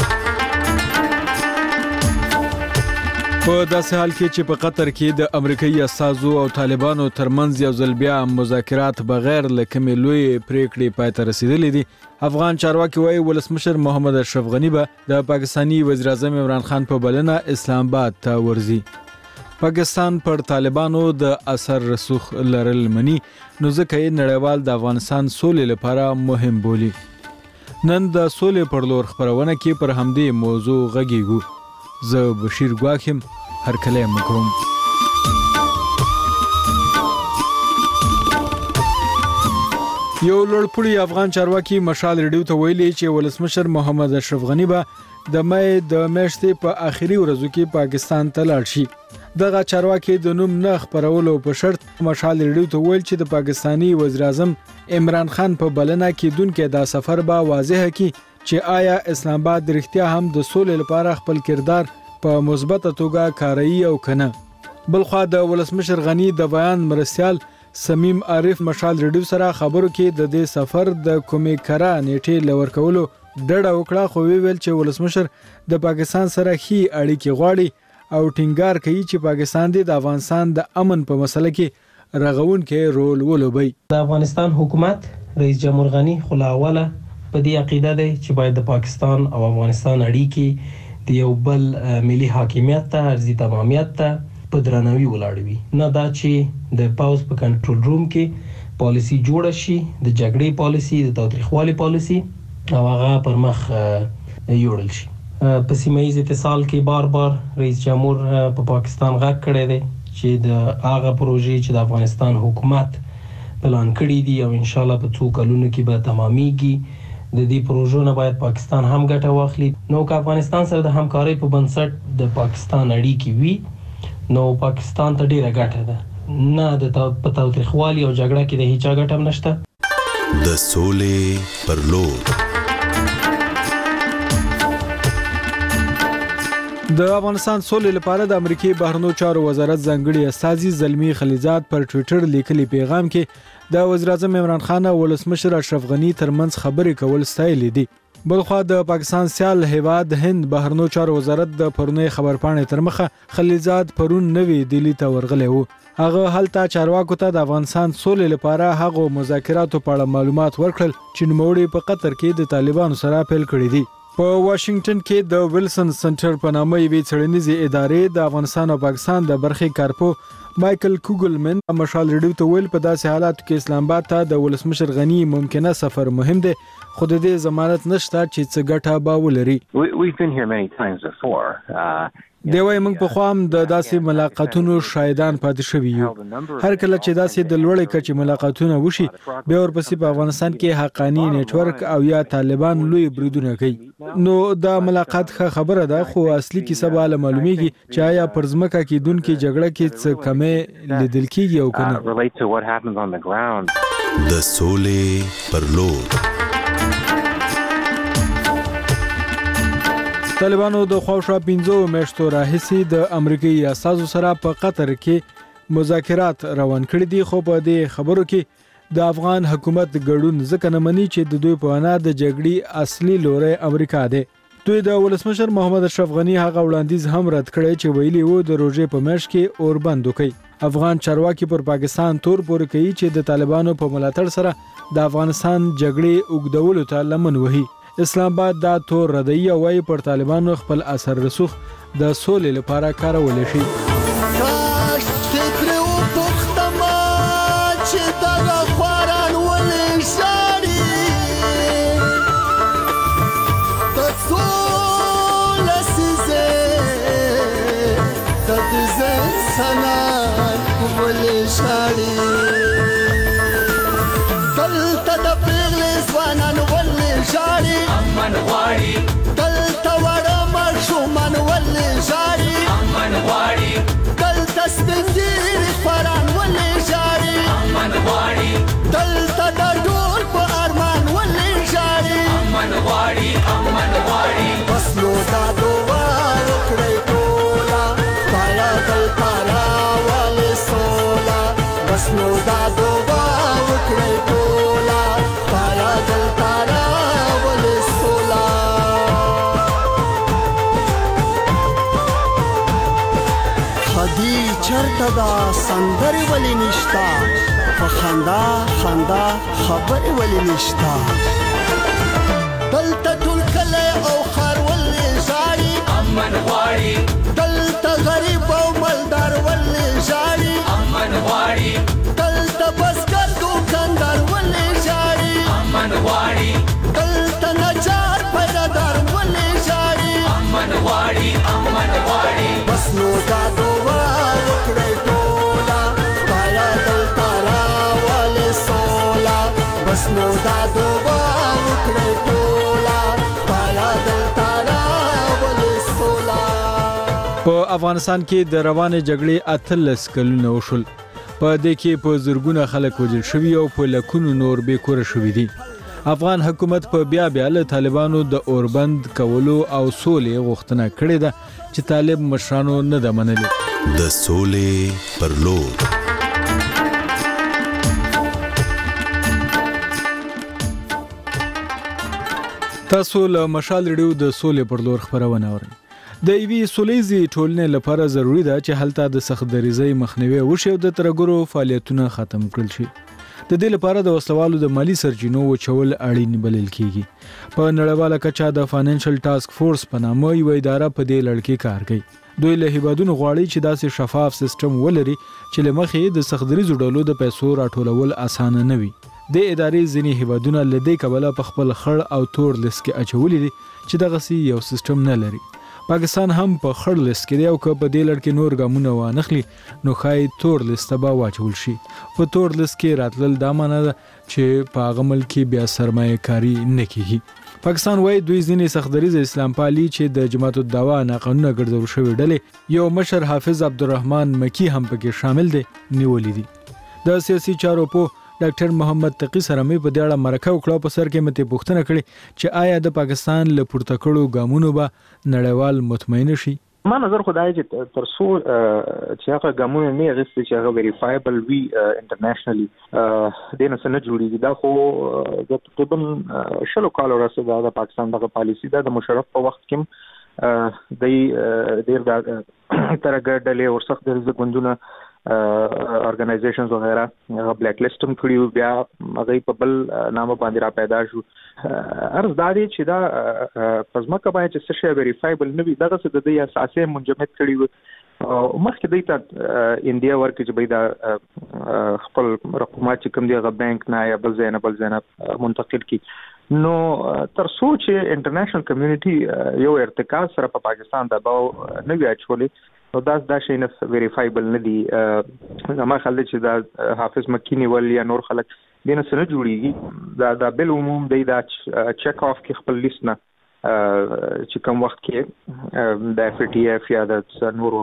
S1: په داسې حال کې چې په قطر کې د امریکایي استازو او طالبانو ترمنځ یو ځل بیا مذاکرات بغیر له کومې لویې پریکړې پای ته رسیدلې دي، افغان چارواکي وایي ولسمشر محمد اشرف غني به د پاکستاني وزیر اعظم عمران خان په بلنه اسلام آباد ته ورځي. پاکستان پر طالبانو د اثر رسوخ لرل مني، نو ځکه یې نړیوال د افغانستان سولې لپاره مهم بولي. نن د سولې پر لور خبرونه کې پر همدې موضوع غږیږو. زه بشیر ګواخم هر کله مکوم. یو لوړپوړی افغان چارواکي مشال ریډیو ته ویلي چې ولسمشر محمد اشرف غني به د مې د میاشتې په آخري ورځو کې پاکستان ته لاړ شي. دغه چارواکي د نوم نه خبرولو په شرط مشال ریډیو ته ویل چې د پاکستانی وزیر اعظم عمران خان په بلنه کې دونکو دا سفر به واضح کړي چې آیا اسلام آباد رښتیا هم د سولې لپاره خپل کردار په مثبت توګه کاروي او کنه. بلخوا د ولسمشر غني د بیان مرستيال سمیم عارف مشال ریډیو سره خبرو کې د دې سفر د کومې کرا نیټه لور کولو ډډه وکړه، خو ویل چې ولسمشر د پاکستان سره هي اړیکې غواړي او ټینګار کوي چې پاکستان د افغانستان د امن په مسله کې رغونکې رول ولوبي.
S3: د افغانستان حکومت رئیس جمهور غني خلاوله په دې عقیده دی چې باید د پاکستان او افغانستان اړیکې د یو بل ملي حاکمیت ته ارزي تمامیت ته په درناوي ولاړ وي، نه دا چې د پاوز په کنټرول روم کې پالیسی جوړه شي د جګړې پالیسی د تاریخوالي پالیسی او هغه پر مخ یوړل شي. په سیمایي اتصال کې بار بار رئیس جمهور په پاکستان غږ کړی دی چې د هغه پروژې چې د افغانستان حکومت پلان کړی دي او ان شاء الله په څو کلونو کې به تمامېږي، د دې پروژو نه باید پاکستان هم ګټه واخلي. نو که افغانستان سره د همکارۍ په بنسټ د پاکستان اړیکې وي نو پاکستان ته ډیره ګټه ده، نه د په تاریخوالي او جګړه کې د هیڅ ګټه هم نشته.
S16: د سولې پر لور.
S1: د افغانستان سولې لپاره د امریکای بهرنیو چارو وزارت ځانګړي استازي زلمی خلیزاد پر ټوئیټر لیکلي پیغام کې د وزیر اعظم عمران خان او ولسمشر اشرف غني ترمنځ خبرې کول ستایلې دي. بلخوا د پاکستان سیال هیواد هند بهرنیو چارو وزارت د پرونی خبرپاڼې تر مخه خلیزاد پرون نوی دلی ته ورغلی وو. هغه هلته چارواکو ته د افغانستان سولې لپاره هغه مذاکراتو په اړه معلومات ورکړل چې نوموړي په قطر کې د طالبانو سره پیل کړی دي. په واشنگټن کې د ویلسن سنټر په نامه یوې څېړنیزې ادارې د افغانستان او پاکستان د برخې کارپو مایکل کوګلمن مشال ریډیو ته ویل په داسې حالاتو کې اسلام آباد ته د ولسمشر غني ممکنه سفر مهم دی، خو د دې ضمانت نشته چې څه ګټه به ولري. دی وايي موږ په خوا هم د داسې ملاقاتونو شاهدان پاتې شوي یو. هر کله چې داسې د لوړې کچې ملاقاتونه وشي بیا ورپسې په افغانستان کې حقانی نیټورک او یا طالبان لوی بریدونه کوي. نو دا ملاقات ښه خبره ده، خو اصلي کیسه به له معلومیږي چې آیا پر ځمکه کې دونکو جګړه کې څه کمې لیدل کیږي او کنه.
S16: د سولې پر لور.
S1: طالبانو د خواوشا پنځو میاشتو راهیسې د امریکایي اساسو سره په قطر کې مذاکرات روان کړي دي، خو په دې خبرو کې د افغان حکومت ګډون ځکه نه مني چې د دوی په وینا د جګړې اصلي لوری امریکا دی. دوی د ولسمشر محمد اشرف غنی هغه وړاندیز هم رد کړی چې ویلي وو د روژې په میاشت کې اور بند وکړي. افغان چارواکي پر پاکستان تور پورې کوي چې د طالبانو په ملاتړ سره د افغانستان جګړې اوږدولو ته لمن وهي. اسلام آباد دا تور ردی او وايي پر طالبانو خپل اثر رسوخ د سولې لپاره کارول شي.
S17: دلته د پیغلې ځوانان ولې ژاړي امن غواړي، دلته وړه ماشومان ولې ژاړي امن غواړي، دلته سپین ږیري خواران ولې ژاړي امن غواړي، دلته د ډول په ارمان ولې ژاړي امن غواړي امن غواړي. بس نو دا دعا وکړئ ټوله خدایه دلته راولې سوله، بس نو دا دعا وکړئ ټوله خدایه دلته راولې سوله. خدي چرته دا سندرې ولې نشته، په خندا خندا خبرې ولې نشته، دلته ټول کلی او ښار ولې ژاړي امن غواړي، دلته غریب او مالدار ولې ژاړي امن غواړي، دلته بزګر دوکاندار ولې ژاړي امن غواړي، دلته نجار پیدادار ولې ژاړي امن غواړي امن غواړي. بس نو دا دعا وکړئ ټوله خدایه دلته راولې سوله، بس نو دا دعا وکړئ ټوله خدایه دلته راولې سوله.
S1: په افغانستان کې د روانې جګړې اتلس کلونه وشول. په دې کې په زرګونه خلک وژل شوي او په لکونو نور بې کوره شوي دي. افغان حکومت په بیا بیا له طالبانو د اوربند کولو او سولې غوښتنه کړې ده چې طالب مشرانو نه ده منلې.
S16: د سولې پر لور
S1: تاسو له مشال ریډیو د سولې پر لور خبرونه اورئ. د یوې سولېزې ټولنې لپاره ضروری ده چې هلته د سخت دریځۍ مخنیوی وشي او د ترګرو فعالیتونه ختم کړل شي. د دې لپاره د وسلوالو د مالی سرچینو وچول اړین بلل کیږي. په نړیواله کچه د فاینانشل ټاسک فورس په نامه یو اداره په دې لړ کې کار کوي. دوی له هیوادونو غواړي چې داسې شفاف سیستم ولري چې له مخې د سخت دریځو ډلو د پیسو راټولول اسانه نه وي. د ادارې ځینې هیوادونه له دې کبله په خپل خړ او تور لیست کې اچولي دي چې دغسې یو سیستم نه لري. پاکستان هم په خړ لیست کې دی او که په دې لړ کې نور ګامونه وانخلي نو ښایي تور لیست ته به واچول شي. په تور لیست کې راتلل دا معنی ده چې په هغه ملک کې بیا سرمایه کاري نه کیږي. پاکستان وایي دوی ځینې سخت دریځه اسلام پالي چې د جماعت الدعوه ناقانونه ګرځول شوې ډلې یو مشر حافظ عبدالرحمن مکی هم پکې شامل دی نیولې دي. د سیاسي چارو په ډاکټر محمد تقی سره مې په دې اړه مرکه وکړه. په سر کې مې پوښتنه کړې چې آیا د پاکستان له پورته کړو ګامونو به نړیوال مطمئن شي.
S18: ما نظر خدای چې تر څو چې هغه ګامونه نه اغستې چې هغه ویریفایبل وي انټرنیشنلی د نه سن جوړیږي. دا خو د تقریبا شلو کالو راځي د پاکستان دغه پالیسی ده. د مشرف په وخت کې د ډیر د ترګر ډلې او سخت د ګوندونه ارګنایزیشنز وغیرہ هغه بلیک لیست هم کړیو، بیا هغه په بل نامه باندې را پیدا شو. ارز دا دی چې دا پزماکه باندې چې څه شی ویریفایبل نه وي دغه څه د دې اساسي منجمد کړیو. مخکې دوی ته انډیا ورکړي چې باید دا خپل رقمات چې کوم دی هغه بانک نه یا بل ځای نه بل ځای نه منتقل کړي. نو تر څو چې انټرنیشنل کمیونټي یو ارتکاز سره په پاکستان دباو نه وي اچولي نو دا دا شي نه ویریفایبل نه دي. ما خیال دی چې دا حافظ مکی نیول یا نور خلک دې نه سره جوړیږي. دا د بل عموم دی دا چیک آف کې خپل لیست نه چې کوم وخت کې د اف ټي اف یا د نورو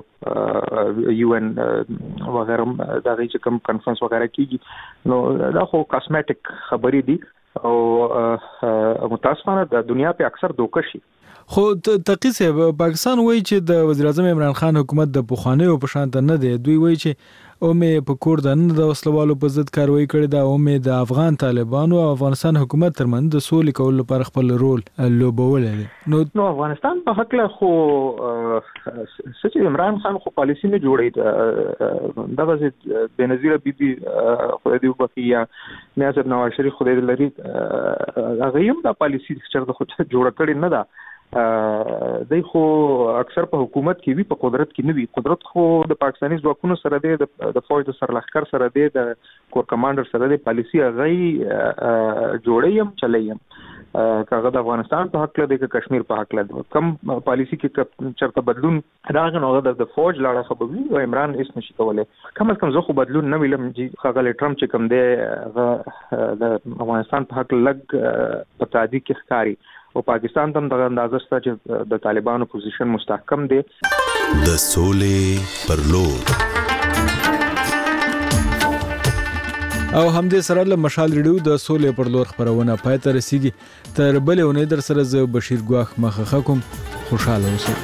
S18: یو ان وغیرہ دا چې کوم کانفرنس وغیرہ کیږي نو دا خو کاسمیټک خبرې دي او متاسفانه د دنیا په اکثر دوکه شي.
S1: خو تقی صاحب پاکستان وایي چې د وزیر اعظم عمران خان حکومت د پخوانیو په شان نه دی. دوی وایي چې او مې په کور د نن د وسلوالو په ضد کاروایی کړې ده او مې د افغان طالبانو او افغانستان حکومت ترمن د سولې کولو لپاره خپل رول لوبولی دی.
S18: نو نو افغانستان په حق له خو سچ عمران خان خو پالیسی نه جوړې دا غزه بنظیر بیبي خو دې وبخیا نیازب نواز شریف خو دې لري هغه هم دا پالیسی چې خو جوړ کړي نه ده. دای خو اکثر په حکومت کې وی په قدرت کې نه وی. قدرت خو د پاکستاني ځواکونو سره دی، د فوج د سرلښکر سره دی، د کور کمانډر سره دی. پالیسی هغه جوړې هم چلې هم کاغه د افغانستان په حق لري د کشمیر په حق لري کم پالیسی کې چرته بدلون راغی نو د فوج لاړه خبري او عمران هیڅ نشي کولای. کم از کم زه خو بدلون نه ویلم چې خغل ټرمپ چې کم دی د افغانستان په حق لګ په تعدی کې ښکاری او پاکستان تم دغه اندازه سره چې د طالبانو پوزیشن مستحکم دی.
S16: د سولې پر لور
S1: او همدې سره له مشال ریډیو د سولې پر لور خبرونه پای ته رسیږي. تر بلې اونۍ در سره زه بشیر ګواخ مخه کوم. خوشاله اوسئ.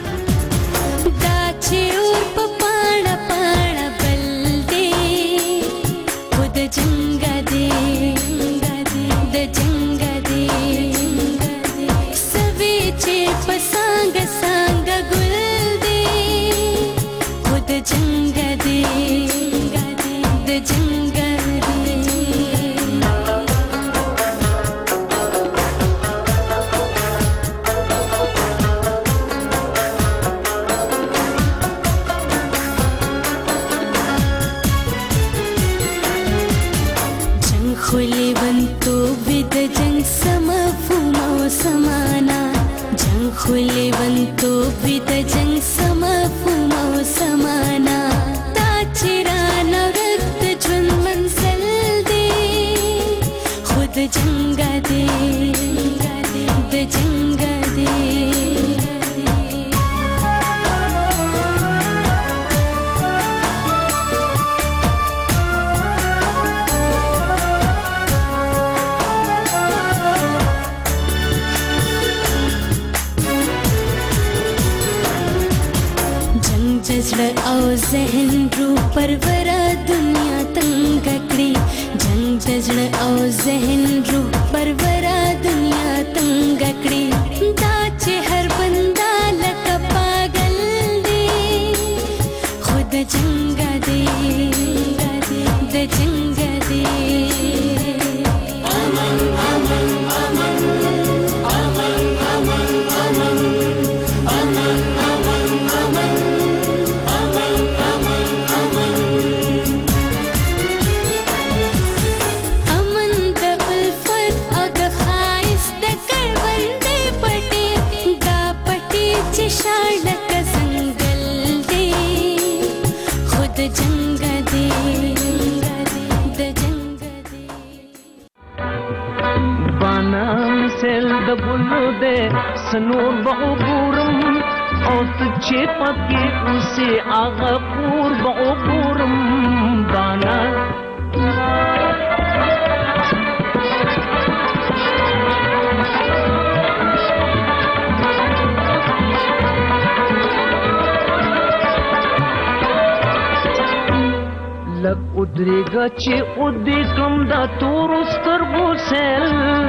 S19: چې او دې کوم دا تور سترګو سل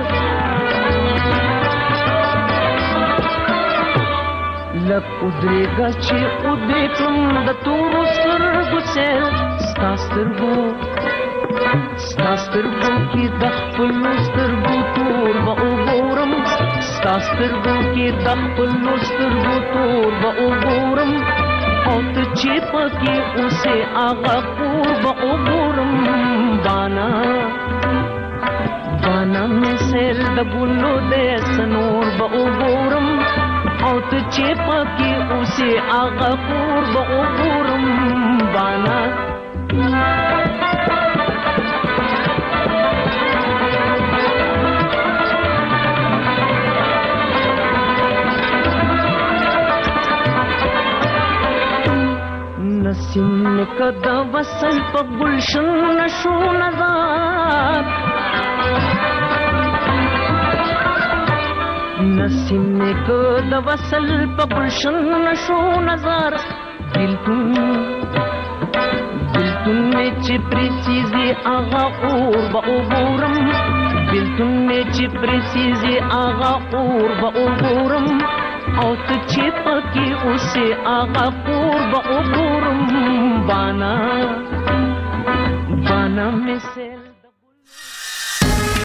S19: لک او دې چې او دې کوم دا تور سترګو سل ستا سترګو ستا سترګو کې د خپل سترګو تور به وګورم ستا سترګو کې د خپل سترګو تور به وګورم او ته چې پکې اوسې هغه کور به وګورم. بانا بانا مې سیل د ګلو د سنور به وګورم او ته چې پکې اوسې هغه کور به وګورم. بانا نسیم کدا وصل په گلشن نشو نظر نسیم میں کو د وصل په گلشن نشو نظر دلتون دلتون میں چې پریسیزی آغا اور با اوبورم دلتون میں چې پریسیزی آغا اور با اوبورم او ته چې پکې اوسه آغا اور با اوبورم بانا بانا میں سے